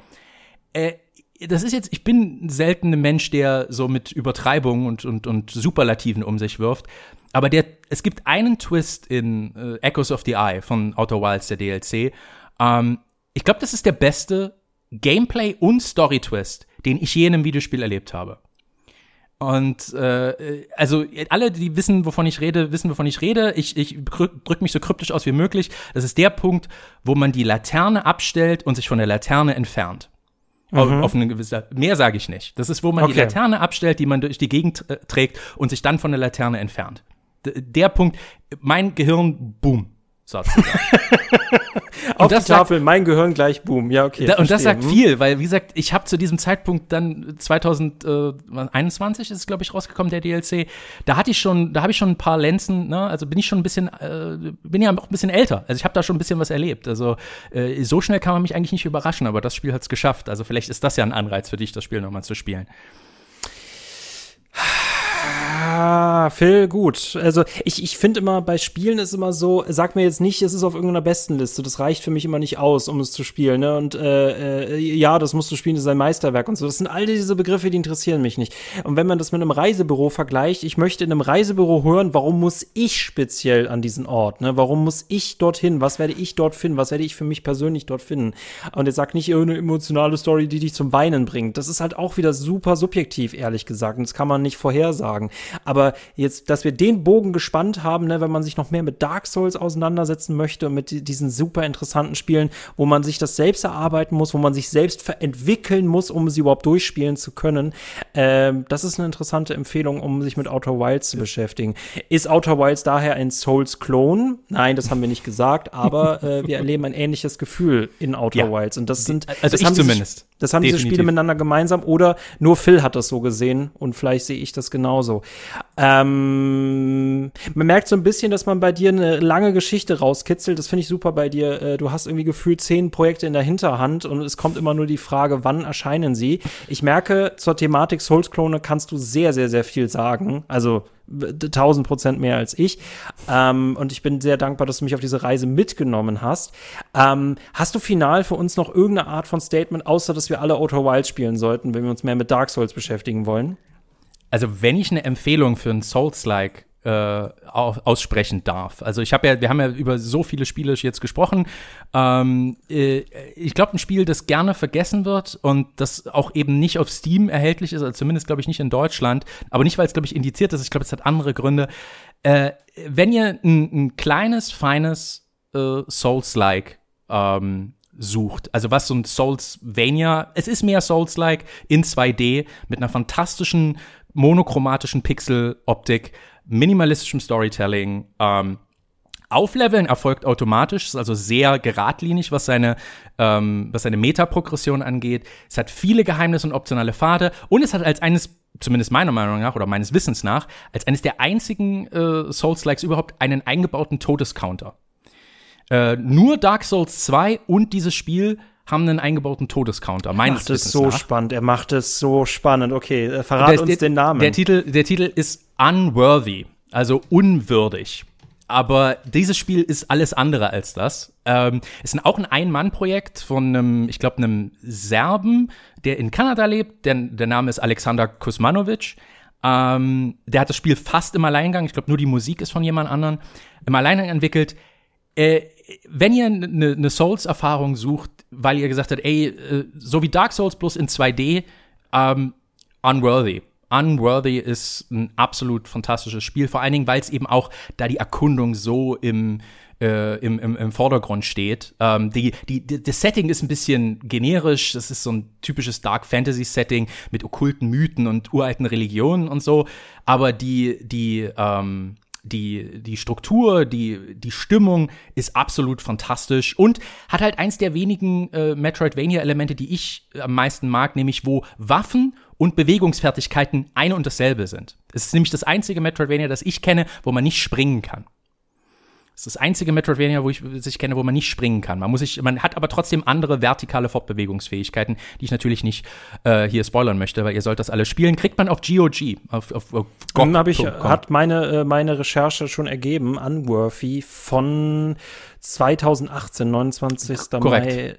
Das ist jetzt, ich bin selten ein Mensch, der so mit Übertreibungen und Superlativen um sich wirft. Aber es gibt einen Twist in Echoes of the Eye von Outer Wilds, der DLC. Ich glaube, das ist der beste Gameplay- und Story-Twist, den ich je in einem Videospiel erlebt habe. Und also alle, die wissen, wovon ich rede. Ich drück mich so kryptisch aus wie möglich. Das ist der Punkt, wo man die Laterne abstellt und sich von der Laterne entfernt. Auf eine gewisse, mehr sage ich nicht. Das ist, wo man die Laterne abstellt, die man durch die Gegend trägt und sich dann von der Laterne entfernt. Der Punkt, mein Gehirn, boom. sozusagen. Auf die Tafel, mein Gehirn gleich Boom. Ja, okay. Und das sagt viel, weil, wie gesagt, ich habe zu diesem Zeitpunkt dann 2021 ist es, glaube ich, rausgekommen, der DLC. Da habe ich schon ein paar Lenzen, ne? Also bin ich schon ein bisschen, bin ja auch ein bisschen älter. Also ich habe da schon ein bisschen was erlebt. Also so schnell kann man mich eigentlich nicht überraschen, aber das Spiel hat es geschafft. Also vielleicht ist das ja ein Anreiz für dich, das Spiel nochmal zu spielen. Phil, gut. Also ich finde immer, bei Spielen ist immer so, sag mir jetzt nicht, es ist auf irgendeiner Bestenliste. Das reicht für mich immer nicht aus, um es zu spielen. Ne? Und ja, das musst du spielen, das ist ein Meisterwerk und so. Das sind all diese Begriffe, die interessieren mich nicht. Und wenn man das mit einem Reisebüro vergleicht, ich möchte in einem Reisebüro hören, warum muss ich speziell an diesen Ort? Ne? Warum muss ich dorthin? Was werde ich dort finden? Was werde ich für mich persönlich dort finden? Und jetzt sag nicht irgendeine emotionale Story, die dich zum Weinen bringt. Das ist halt auch wieder super subjektiv, ehrlich gesagt. Und das kann man nicht vorhersagen. Aber jetzt, dass wir den Bogen gespannt haben, ne, wenn man sich noch mehr mit Dark Souls auseinandersetzen möchte und mit diesen super interessanten Spielen, wo man sich das selbst erarbeiten muss, wo man sich selbst entwickeln muss, um sie überhaupt durchspielen zu können. Das ist eine interessante Empfehlung, um sich mit Outer Wilds zu beschäftigen. Ist Outer Wilds daher ein Souls-Klon? Nein, das haben wir nicht gesagt, aber wir erleben ein ähnliches Gefühl in Outer Wilds. Und das sind, also ich zumindest. Das haben diese Spiele miteinander gemeinsam, oder nur Phil hat das so gesehen und vielleicht sehe ich das genauso. Man merkt so ein bisschen, dass man bei dir eine lange Geschichte rauskitzelt. Das finde ich super bei dir. Du hast irgendwie gefühlt 10 Projekte in der Hinterhand und es kommt immer nur die Frage, wann erscheinen sie? Ich merke, zur Thematik Souls-Klone kannst du sehr, sehr, sehr viel sagen. Also 1000% mehr als ich. Und ich bin sehr dankbar, dass du mich auf diese Reise mitgenommen hast. Hast du final für uns noch irgendeine Art von Statement, außer dass wir alle Outer Wilds spielen sollten, wenn wir uns mehr mit Dark Souls beschäftigen wollen? Also wenn ich eine Empfehlung für ein Souls-like aussprechen darf. Also wir haben ja über so viele Spiele jetzt gesprochen. Ich glaube, ein Spiel, das gerne vergessen wird und das auch eben nicht auf Steam erhältlich ist, also zumindest, glaube ich, nicht in Deutschland, aber nicht, weil es, glaube ich, indiziert ist. Ich glaube, es hat andere Gründe. Wenn ihr ein kleines, feines Souls-like sucht, also was so ein Soulsvania, es ist mehr Souls-like in 2D mit einer fantastischen monochromatischen Pixel-Optik, minimalistischem Storytelling. Aufleveln erfolgt automatisch, ist also sehr geradlinig, was seine Metaprogression angeht. Es hat viele Geheimnisse und optionale Pfade und es hat als eines, zumindest meiner Meinung nach oder meines Wissens nach, als eines der einzigen Souls-Likes überhaupt einen eingebauten Todescounter. Nur Dark Souls 2 und dieses Spiel haben einen eingebauten Todescounter. Er macht es so spannend. Okay, verrat uns den Namen. Der Titel ist Unworthy, also unwürdig. Aber dieses Spiel ist alles andere als das. Es ist auch ein Ein-Mann-Projekt von einem Serben, der in Kanada lebt. Der Name ist Alexander Kuzmanovic. Der hat das Spiel fast im Alleingang. Ich glaube, nur die Musik ist von jemand anderem. Im Alleingang entwickelt. Wenn ihr eine Souls-Erfahrung sucht, weil ihr gesagt habt, so wie Dark Souls bloß in 2D, Unworthy. Unworthy ist ein absolut fantastisches Spiel, vor allen Dingen, weil es eben auch, da die Erkundung so im Vordergrund steht. Das Setting ist ein bisschen generisch, das ist so ein typisches Dark Fantasy Setting mit okkulten Mythen und uralten Religionen und so, aber die Struktur, die Stimmung ist absolut fantastisch und hat halt eins der wenigen Metroidvania-Elemente, die ich am meisten mag, nämlich wo Waffen und Bewegungsfertigkeiten eine und dasselbe sind. Es ist nämlich das einzige Metroidvania, das ich kenne, wo man nicht springen kann. Das ist das einzige Metroidvania, das ich kenne, wo man nicht springen kann. Man hat aber trotzdem andere vertikale Fortbewegungsfähigkeiten, die ich natürlich nicht hier spoilern möchte, weil ihr sollt das alles spielen. Kriegt man auf GOG, auf GOG. Hat meine Recherche schon ergeben, Unworthy von 2018, 29. Mai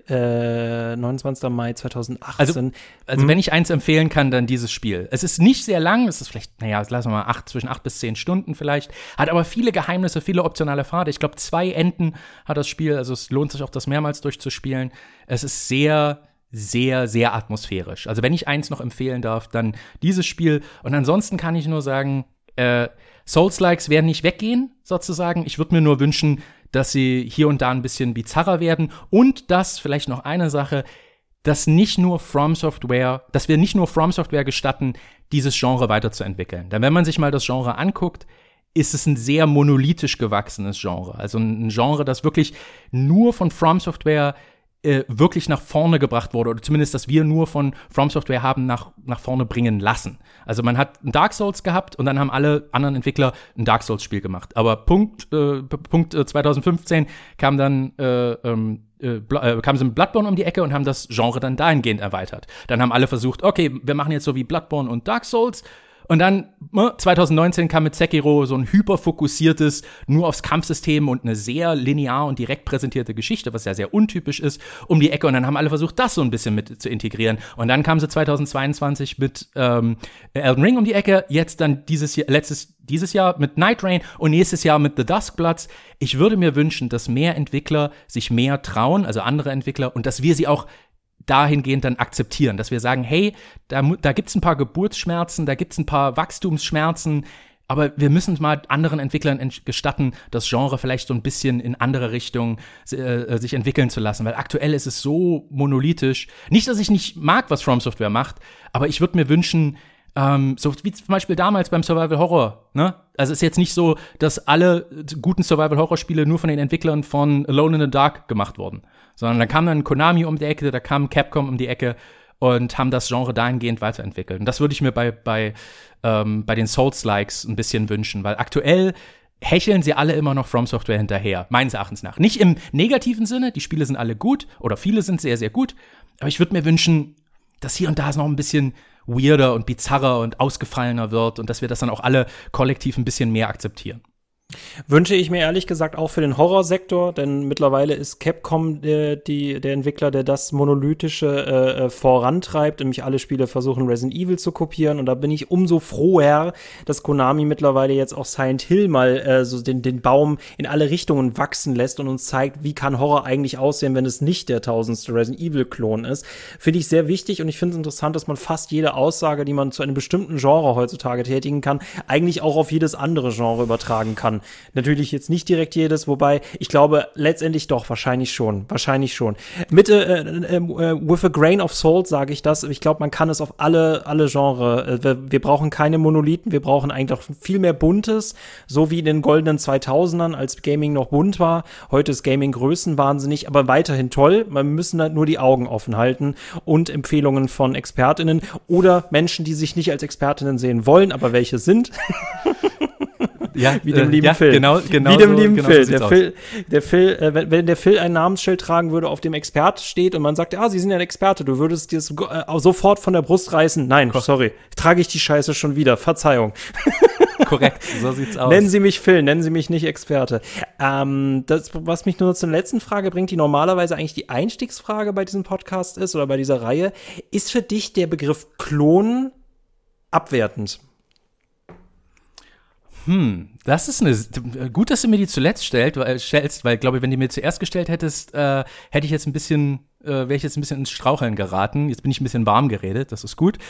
2018. Also wenn ich eins empfehlen kann, dann dieses Spiel. Es ist nicht sehr lang, es ist vielleicht, lassen wir mal zwischen 8 bis 10 Stunden vielleicht, hat aber viele Geheimnisse, viele optionale Pfade. Ich glaube, 2 Enden hat das Spiel, also es lohnt sich auch, das mehrmals durchzuspielen. Es ist sehr, sehr, sehr atmosphärisch. Also wenn ich eins noch empfehlen darf, dann dieses Spiel. Und ansonsten kann ich nur sagen, Souls-Likes werden nicht weggehen, sozusagen. Ich würde mir nur wünschen, dass sie hier und da ein bisschen bizarrer werden und dass, vielleicht noch eine Sache, dass wir nicht nur From Software gestatten, dieses Genre weiterzuentwickeln. Denn wenn man sich mal das Genre anguckt, ist es ein sehr monolithisch gewachsenes Genre. Also ein Genre, das wirklich nur von From Software wirklich nach vorne gebracht wurde, oder zumindest, dass wir nur von From Software haben nach vorne bringen lassen. Also man hat ein Dark Souls gehabt und dann haben alle anderen Entwickler ein Dark Souls-Spiel gemacht. Aber Punkt 2015 kam dann kamen sie mit Bloodborne um die Ecke und haben das Genre dann dahingehend erweitert. Dann haben alle versucht, okay, wir machen jetzt so wie Bloodborne und Dark Souls. Und dann 2019 kam mit Sekiro so ein hyperfokussiertes, nur aufs Kampfsystem und eine sehr linear und direkt präsentierte Geschichte, was ja sehr untypisch ist, um die Ecke. Und dann haben alle versucht, das so ein bisschen mit zu integrieren. Und dann kam sie 2022 mit Elden Ring um die Ecke, jetzt dann dieses Jahr mit Night Rain und nächstes Jahr mit The Duskbloods. Ich würde mir wünschen, dass mehr Entwickler sich mehr trauen, also andere Entwickler, und dass wir sie auch dahingehend dann akzeptieren, dass wir sagen, hey, da gibt's ein paar Geburtsschmerzen, da gibt's ein paar Wachstumsschmerzen, aber wir müssen mal anderen Entwicklern gestatten, das Genre vielleicht so ein bisschen in andere Richtungen sich entwickeln zu lassen, weil aktuell ist es so monolithisch. Nicht, dass ich nicht mag, was From Software macht, aber ich würde mir wünschen, so wie zum Beispiel damals beim Survival Horror, ne? Also es ist jetzt nicht so, dass alle guten Survival Horror Spiele nur von den Entwicklern von Alone in the Dark gemacht wurden, sondern da kam dann Konami um die Ecke, da kam Capcom um die Ecke und haben das Genre dahingehend weiterentwickelt. Und das würde ich mir bei den Souls-Likes ein bisschen wünschen, weil aktuell hecheln sie alle immer noch From Software hinterher, meines Erachtens nach. Nicht im negativen Sinne, die Spiele sind alle gut oder viele sind sehr, sehr gut, aber ich würde mir wünschen, dass hier und da es noch ein bisschen weirder und bizarrer und ausgefallener wird und dass wir das dann auch alle kollektiv ein bisschen mehr akzeptieren. Wünsche ich mir ehrlich gesagt auch für den Horrorsektor, denn mittlerweile ist Capcom der Entwickler, der das Monolithische vorantreibt, nämlich alle Spiele versuchen Resident Evil zu kopieren, und da bin ich umso froher, dass Konami mittlerweile jetzt auch Silent Hill mal so den Baum in alle Richtungen wachsen lässt und uns zeigt, wie kann Horror eigentlich aussehen, wenn es nicht der 1000. Resident Evil-Klon ist. Finde ich sehr wichtig, und ich finde es interessant, dass man fast jede Aussage, die man zu einem bestimmten Genre heutzutage tätigen kann, eigentlich auch auf jedes andere Genre übertragen kann. Natürlich jetzt nicht direkt jedes, wobei ich glaube, letztendlich doch, wahrscheinlich schon. Mit with a grain of salt sage ich das. Ich glaube, man kann es auf alle Genre. Wir brauchen keine Monolithen, wir brauchen eigentlich viel mehr Buntes, so wie in den goldenen 2000ern, als Gaming noch bunt war. Heute ist Gaming größenwahnsinnig, aber weiterhin toll. Wir müssen halt nur die Augen offen halten und Empfehlungen von ExpertInnen oder Menschen, die sich nicht als ExpertInnen sehen wollen, aber welche sind. Ja, wie dem lieben Phil. Genau wie dem lieben Phil. So Der Phil, wenn der Phil ein Namensschild tragen würde, auf dem Experte steht und man sagt, Sie sind ja ein Experte, du würdest dir sofort von der Brust reißen. Nein, sorry, trage ich die Scheiße schon wieder. Verzeihung. Korrekt, so sieht's aus. Nennen Sie mich Phil, nennen Sie mich nicht Experte. Das, was mich nur zur letzten Frage bringt, die normalerweise eigentlich die Einstiegsfrage bei diesem Podcast ist oder bei dieser Reihe, ist für dich der Begriff Klon abwertend? Das ist gut, dass du mir die zuletzt stellst, weil glaube ich, wenn du mir zuerst gestellt hättest, wäre ich jetzt ein bisschen ins Straucheln geraten. Jetzt bin ich ein bisschen warm geredet, das ist gut.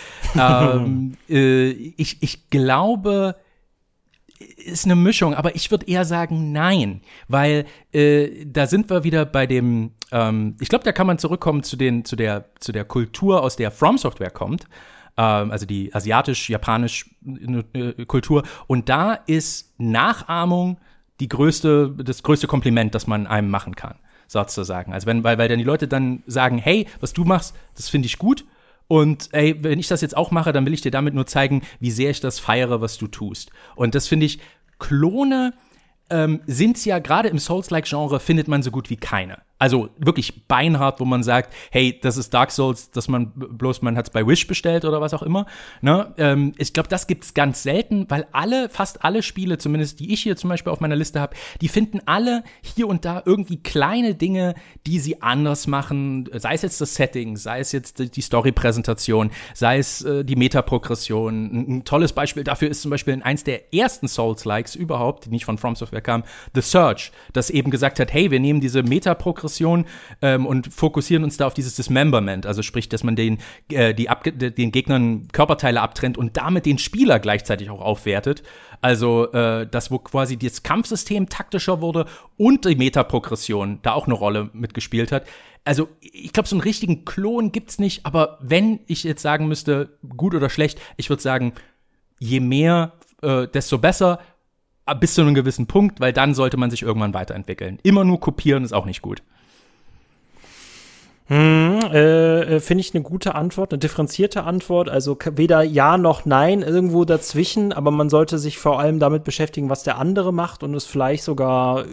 Ich glaube, ist eine Mischung, aber ich würde eher sagen nein, weil da sind wir wieder bei dem, ich glaube, da kann man zurückkommen zu der Kultur, aus der From Software kommt. Also die asiatisch-japanische Kultur. Und da ist Nachahmung das größte Kompliment, das man einem machen kann, sozusagen. Also weil dann die Leute dann sagen, hey, was du machst, das finde ich gut. Und ey, wenn ich das jetzt auch mache, dann will ich dir damit nur zeigen, wie sehr ich das feiere, was du tust. Und das finde ich, Klone sind ja gerade im Souls-like-Genre, findet man so gut wie keine. Also wirklich beinhart, wo man sagt, hey, das ist Dark Souls, man hat es bei Wish bestellt oder was auch immer. Ne? Ich glaube, das gibt's ganz selten, weil fast alle Spiele, zumindest die ich hier zum Beispiel auf meiner Liste habe, die finden alle hier und da irgendwie kleine Dinge, die sie anders machen. Sei es jetzt das Setting, sei es jetzt die Story-Präsentation, sei es die Metaprogression. Ein tolles Beispiel dafür ist zum Beispiel eins der ersten Souls-Likes überhaupt, die nicht von From Software kam, The Surge, das eben gesagt hat, hey, wir nehmen diese Metaprogression und fokussieren uns da auf dieses Dismemberment, also sprich, dass man den Gegnern Körperteile abtrennt und damit den Spieler gleichzeitig auch aufwertet. Also das, wo quasi das Kampfsystem taktischer wurde und die Metaprogression da auch eine Rolle mitgespielt hat. Also ich glaube, so einen richtigen Klon gibt's nicht, aber wenn ich jetzt sagen müsste, gut oder schlecht, ich würde sagen, je mehr, desto besser. bis zu einem gewissen Punkt, weil dann sollte man sich irgendwann weiterentwickeln. Immer nur kopieren ist auch nicht gut. Finde ich eine gute Antwort, eine differenzierte Antwort, also weder ja noch nein, irgendwo dazwischen, aber man sollte sich vor allem damit beschäftigen, was der andere macht und es vielleicht sogar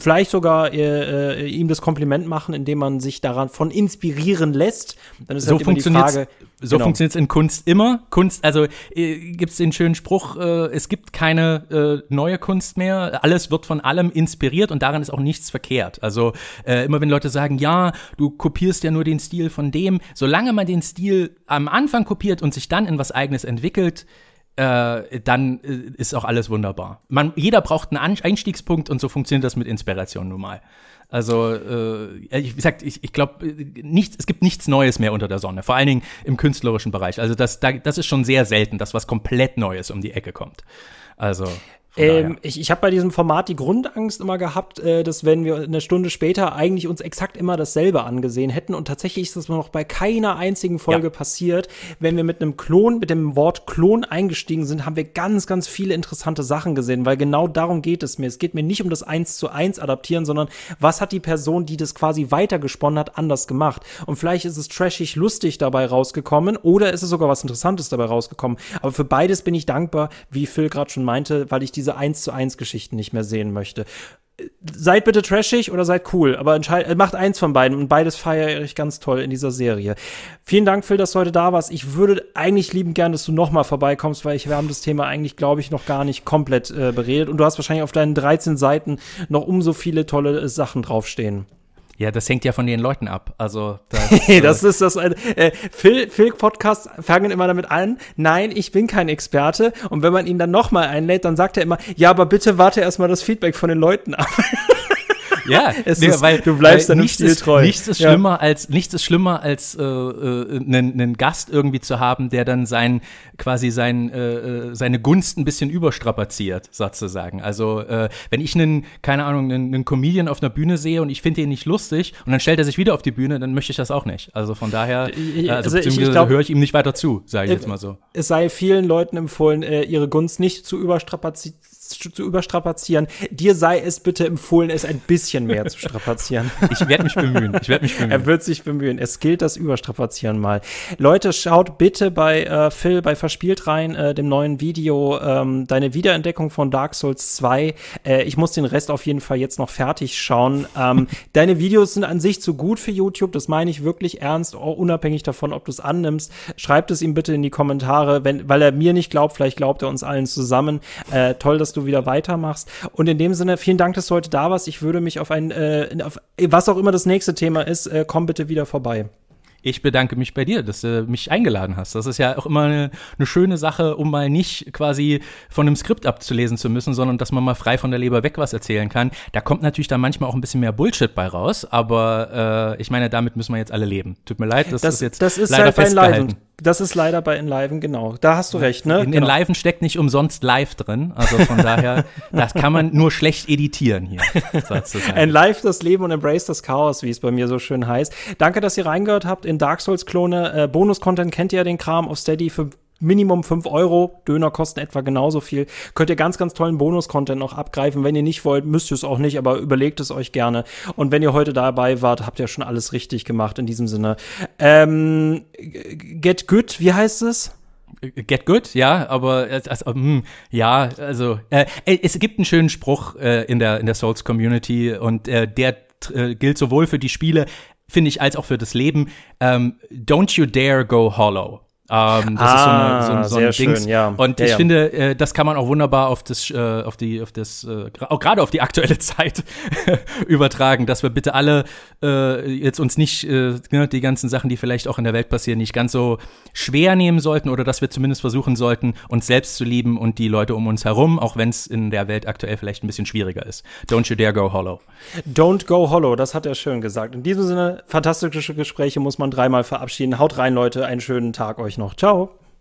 ihm das Kompliment machen, indem man sich davon inspirieren lässt. Dann ist so halt immer die Frage. So funktioniert es in Kunst immer. Kunst, also gibt es den schönen Spruch, es gibt keine neue Kunst mehr, alles wird von allem inspiriert und daran ist auch nichts verkehrt. Also immer wenn Leute sagen, ja, du kopierst ja nur den Stil von dem, solange man den Stil am Anfang kopiert und sich dann in was Eigenes entwickelt, dann ist auch alles wunderbar. Jeder braucht einen Einstiegspunkt und so funktioniert das mit Inspiration nun mal. Also, wie gesagt, ich glaube, es gibt nichts Neues mehr unter der Sonne, vor allen Dingen im künstlerischen Bereich. Also das ist schon sehr selten, dass was komplett Neues um die Ecke kommt. Also ich habe bei diesem Format die Grundangst immer gehabt, dass wenn wir eine Stunde später eigentlich uns exakt immer dasselbe angesehen hätten und tatsächlich ist das noch bei keiner einzigen Folge passiert. Wenn wir mit dem Wort Klon eingestiegen sind, haben wir ganz, ganz viele interessante Sachen gesehen, weil genau darum geht es mir. Es geht mir nicht um das 1:1 adaptieren, sondern was hat die Person, die das quasi weitergesponnen hat, anders gemacht? Und vielleicht ist es trashig lustig dabei rausgekommen oder ist es sogar was Interessantes dabei rausgekommen. Aber für beides bin ich dankbar, wie Phil gerade schon meinte, weil ich diese 1:1 Geschichten nicht mehr sehen möchte. Seid bitte trashig oder seid cool, aber macht eins von beiden und beides feiere ich ganz toll in dieser Serie. Vielen Dank, Phil, dass du heute da warst. Ich würde eigentlich liebend gern, dass du nochmal vorbeikommst, weil wir haben das Thema eigentlich, glaube ich, noch gar nicht komplett beredet und du hast wahrscheinlich auf deinen 13 Seiten noch umso viele tolle Sachen draufstehen. Ja, das hängt ja von den Leuten ab. Also das ist das. Phil-Podcasts fangen immer damit an, nein, ich bin kein Experte. Und wenn man ihn dann nochmal einlädt, dann sagt er immer, ja, aber bitte warte erstmal das Feedback von den Leuten ab. Ja, weil du bleibst deinem Stil treu. Nichts ist schlimmer als einen Gast irgendwie zu haben, der dann seine Gunst ein bisschen überstrapaziert, sozusagen. Also wenn ich einen Comedian auf einer Bühne sehe und ich finde ihn nicht lustig und dann stellt er sich wieder auf die Bühne, dann möchte ich das auch nicht. Also von daher höre ich ihm nicht weiter zu, sage ich jetzt mal so. Es sei vielen Leuten empfohlen, ihre Gunst nicht zu überstrapazieren. Dir sei es bitte empfohlen, es ein bisschen mehr zu strapazieren. Ich werde mich bemühen. Er wird sich bemühen. Es gilt das Überstrapazieren mal. Leute, schaut bitte bei Phil, bei Verspielt rein, dem neuen Video, deine Wiederentdeckung von Dark Souls 2. Ich muss den Rest auf jeden Fall jetzt noch fertig schauen. Deine Videos sind an sich zu gut für YouTube. Das meine ich wirklich ernst, auch unabhängig davon, ob du es annimmst. Schreibt es ihm bitte in die Kommentare, weil er mir nicht glaubt, vielleicht glaubt er uns allen zusammen. Toll, dass du wieder weitermachst. Und in dem Sinne, vielen Dank, dass du heute da warst. Ich würde mich auf was auch immer das nächste Thema ist, komm bitte wieder vorbei. Ich bedanke mich bei dir, dass du mich eingeladen hast. Das ist ja auch immer eine schöne Sache, um mal nicht quasi von einem Skript abzulesen zu müssen, sondern dass man mal frei von der Leber weg was erzählen kann. Da kommt natürlich dann manchmal auch ein bisschen mehr Bullshit bei raus, aber ich meine, damit müssen wir jetzt alle leben. Tut mir leid, das ist jetzt leider halt festgehalten. Das ist leider bei Enliven, genau. Da hast du recht, ne? In Enliven steckt nicht umsonst live drin. Also von daher, das kann man nur schlecht editieren hier. Enlive das Leben und embrace das Chaos, wie es bei mir so schön heißt. Danke, dass ihr reingehört habt in Dark Souls-Klone. Bonus-Content kennt ihr ja den Kram auf Steady für Minimum 5 €. Döner kosten etwa genauso viel. Könnt ihr ganz, ganz tollen Bonus-Content noch abgreifen. Wenn ihr nicht wollt, müsst ihr es auch nicht, aber überlegt es euch gerne. Und wenn ihr heute dabei wart, habt ihr schon alles richtig gemacht in diesem Sinne. Get Good, wie heißt es? Get Good, ja, aber es gibt einen schönen Spruch in der Souls-Community und der gilt sowohl für die Spiele, finde ich, als auch für das Leben. Don't you dare go hollow. Das ist so ein Dings. Schön, ja. Und ich finde, das kann man auch wunderbar auf gerade auf die aktuelle Zeit übertragen, dass wir bitte alle jetzt uns nicht die ganzen Sachen, die vielleicht auch in der Welt passieren, nicht ganz so schwer nehmen sollten oder dass wir zumindest versuchen sollten, uns selbst zu lieben und die Leute um uns herum, auch wenn es in der Welt aktuell vielleicht ein bisschen schwieriger ist. Don't you dare go hollow. Don't go hollow, das hat er schön gesagt. In diesem Sinne, fantastische Gespräche muss man dreimal verabschieden. Haut rein, Leute, einen schönen Tag euch noch. Ciao.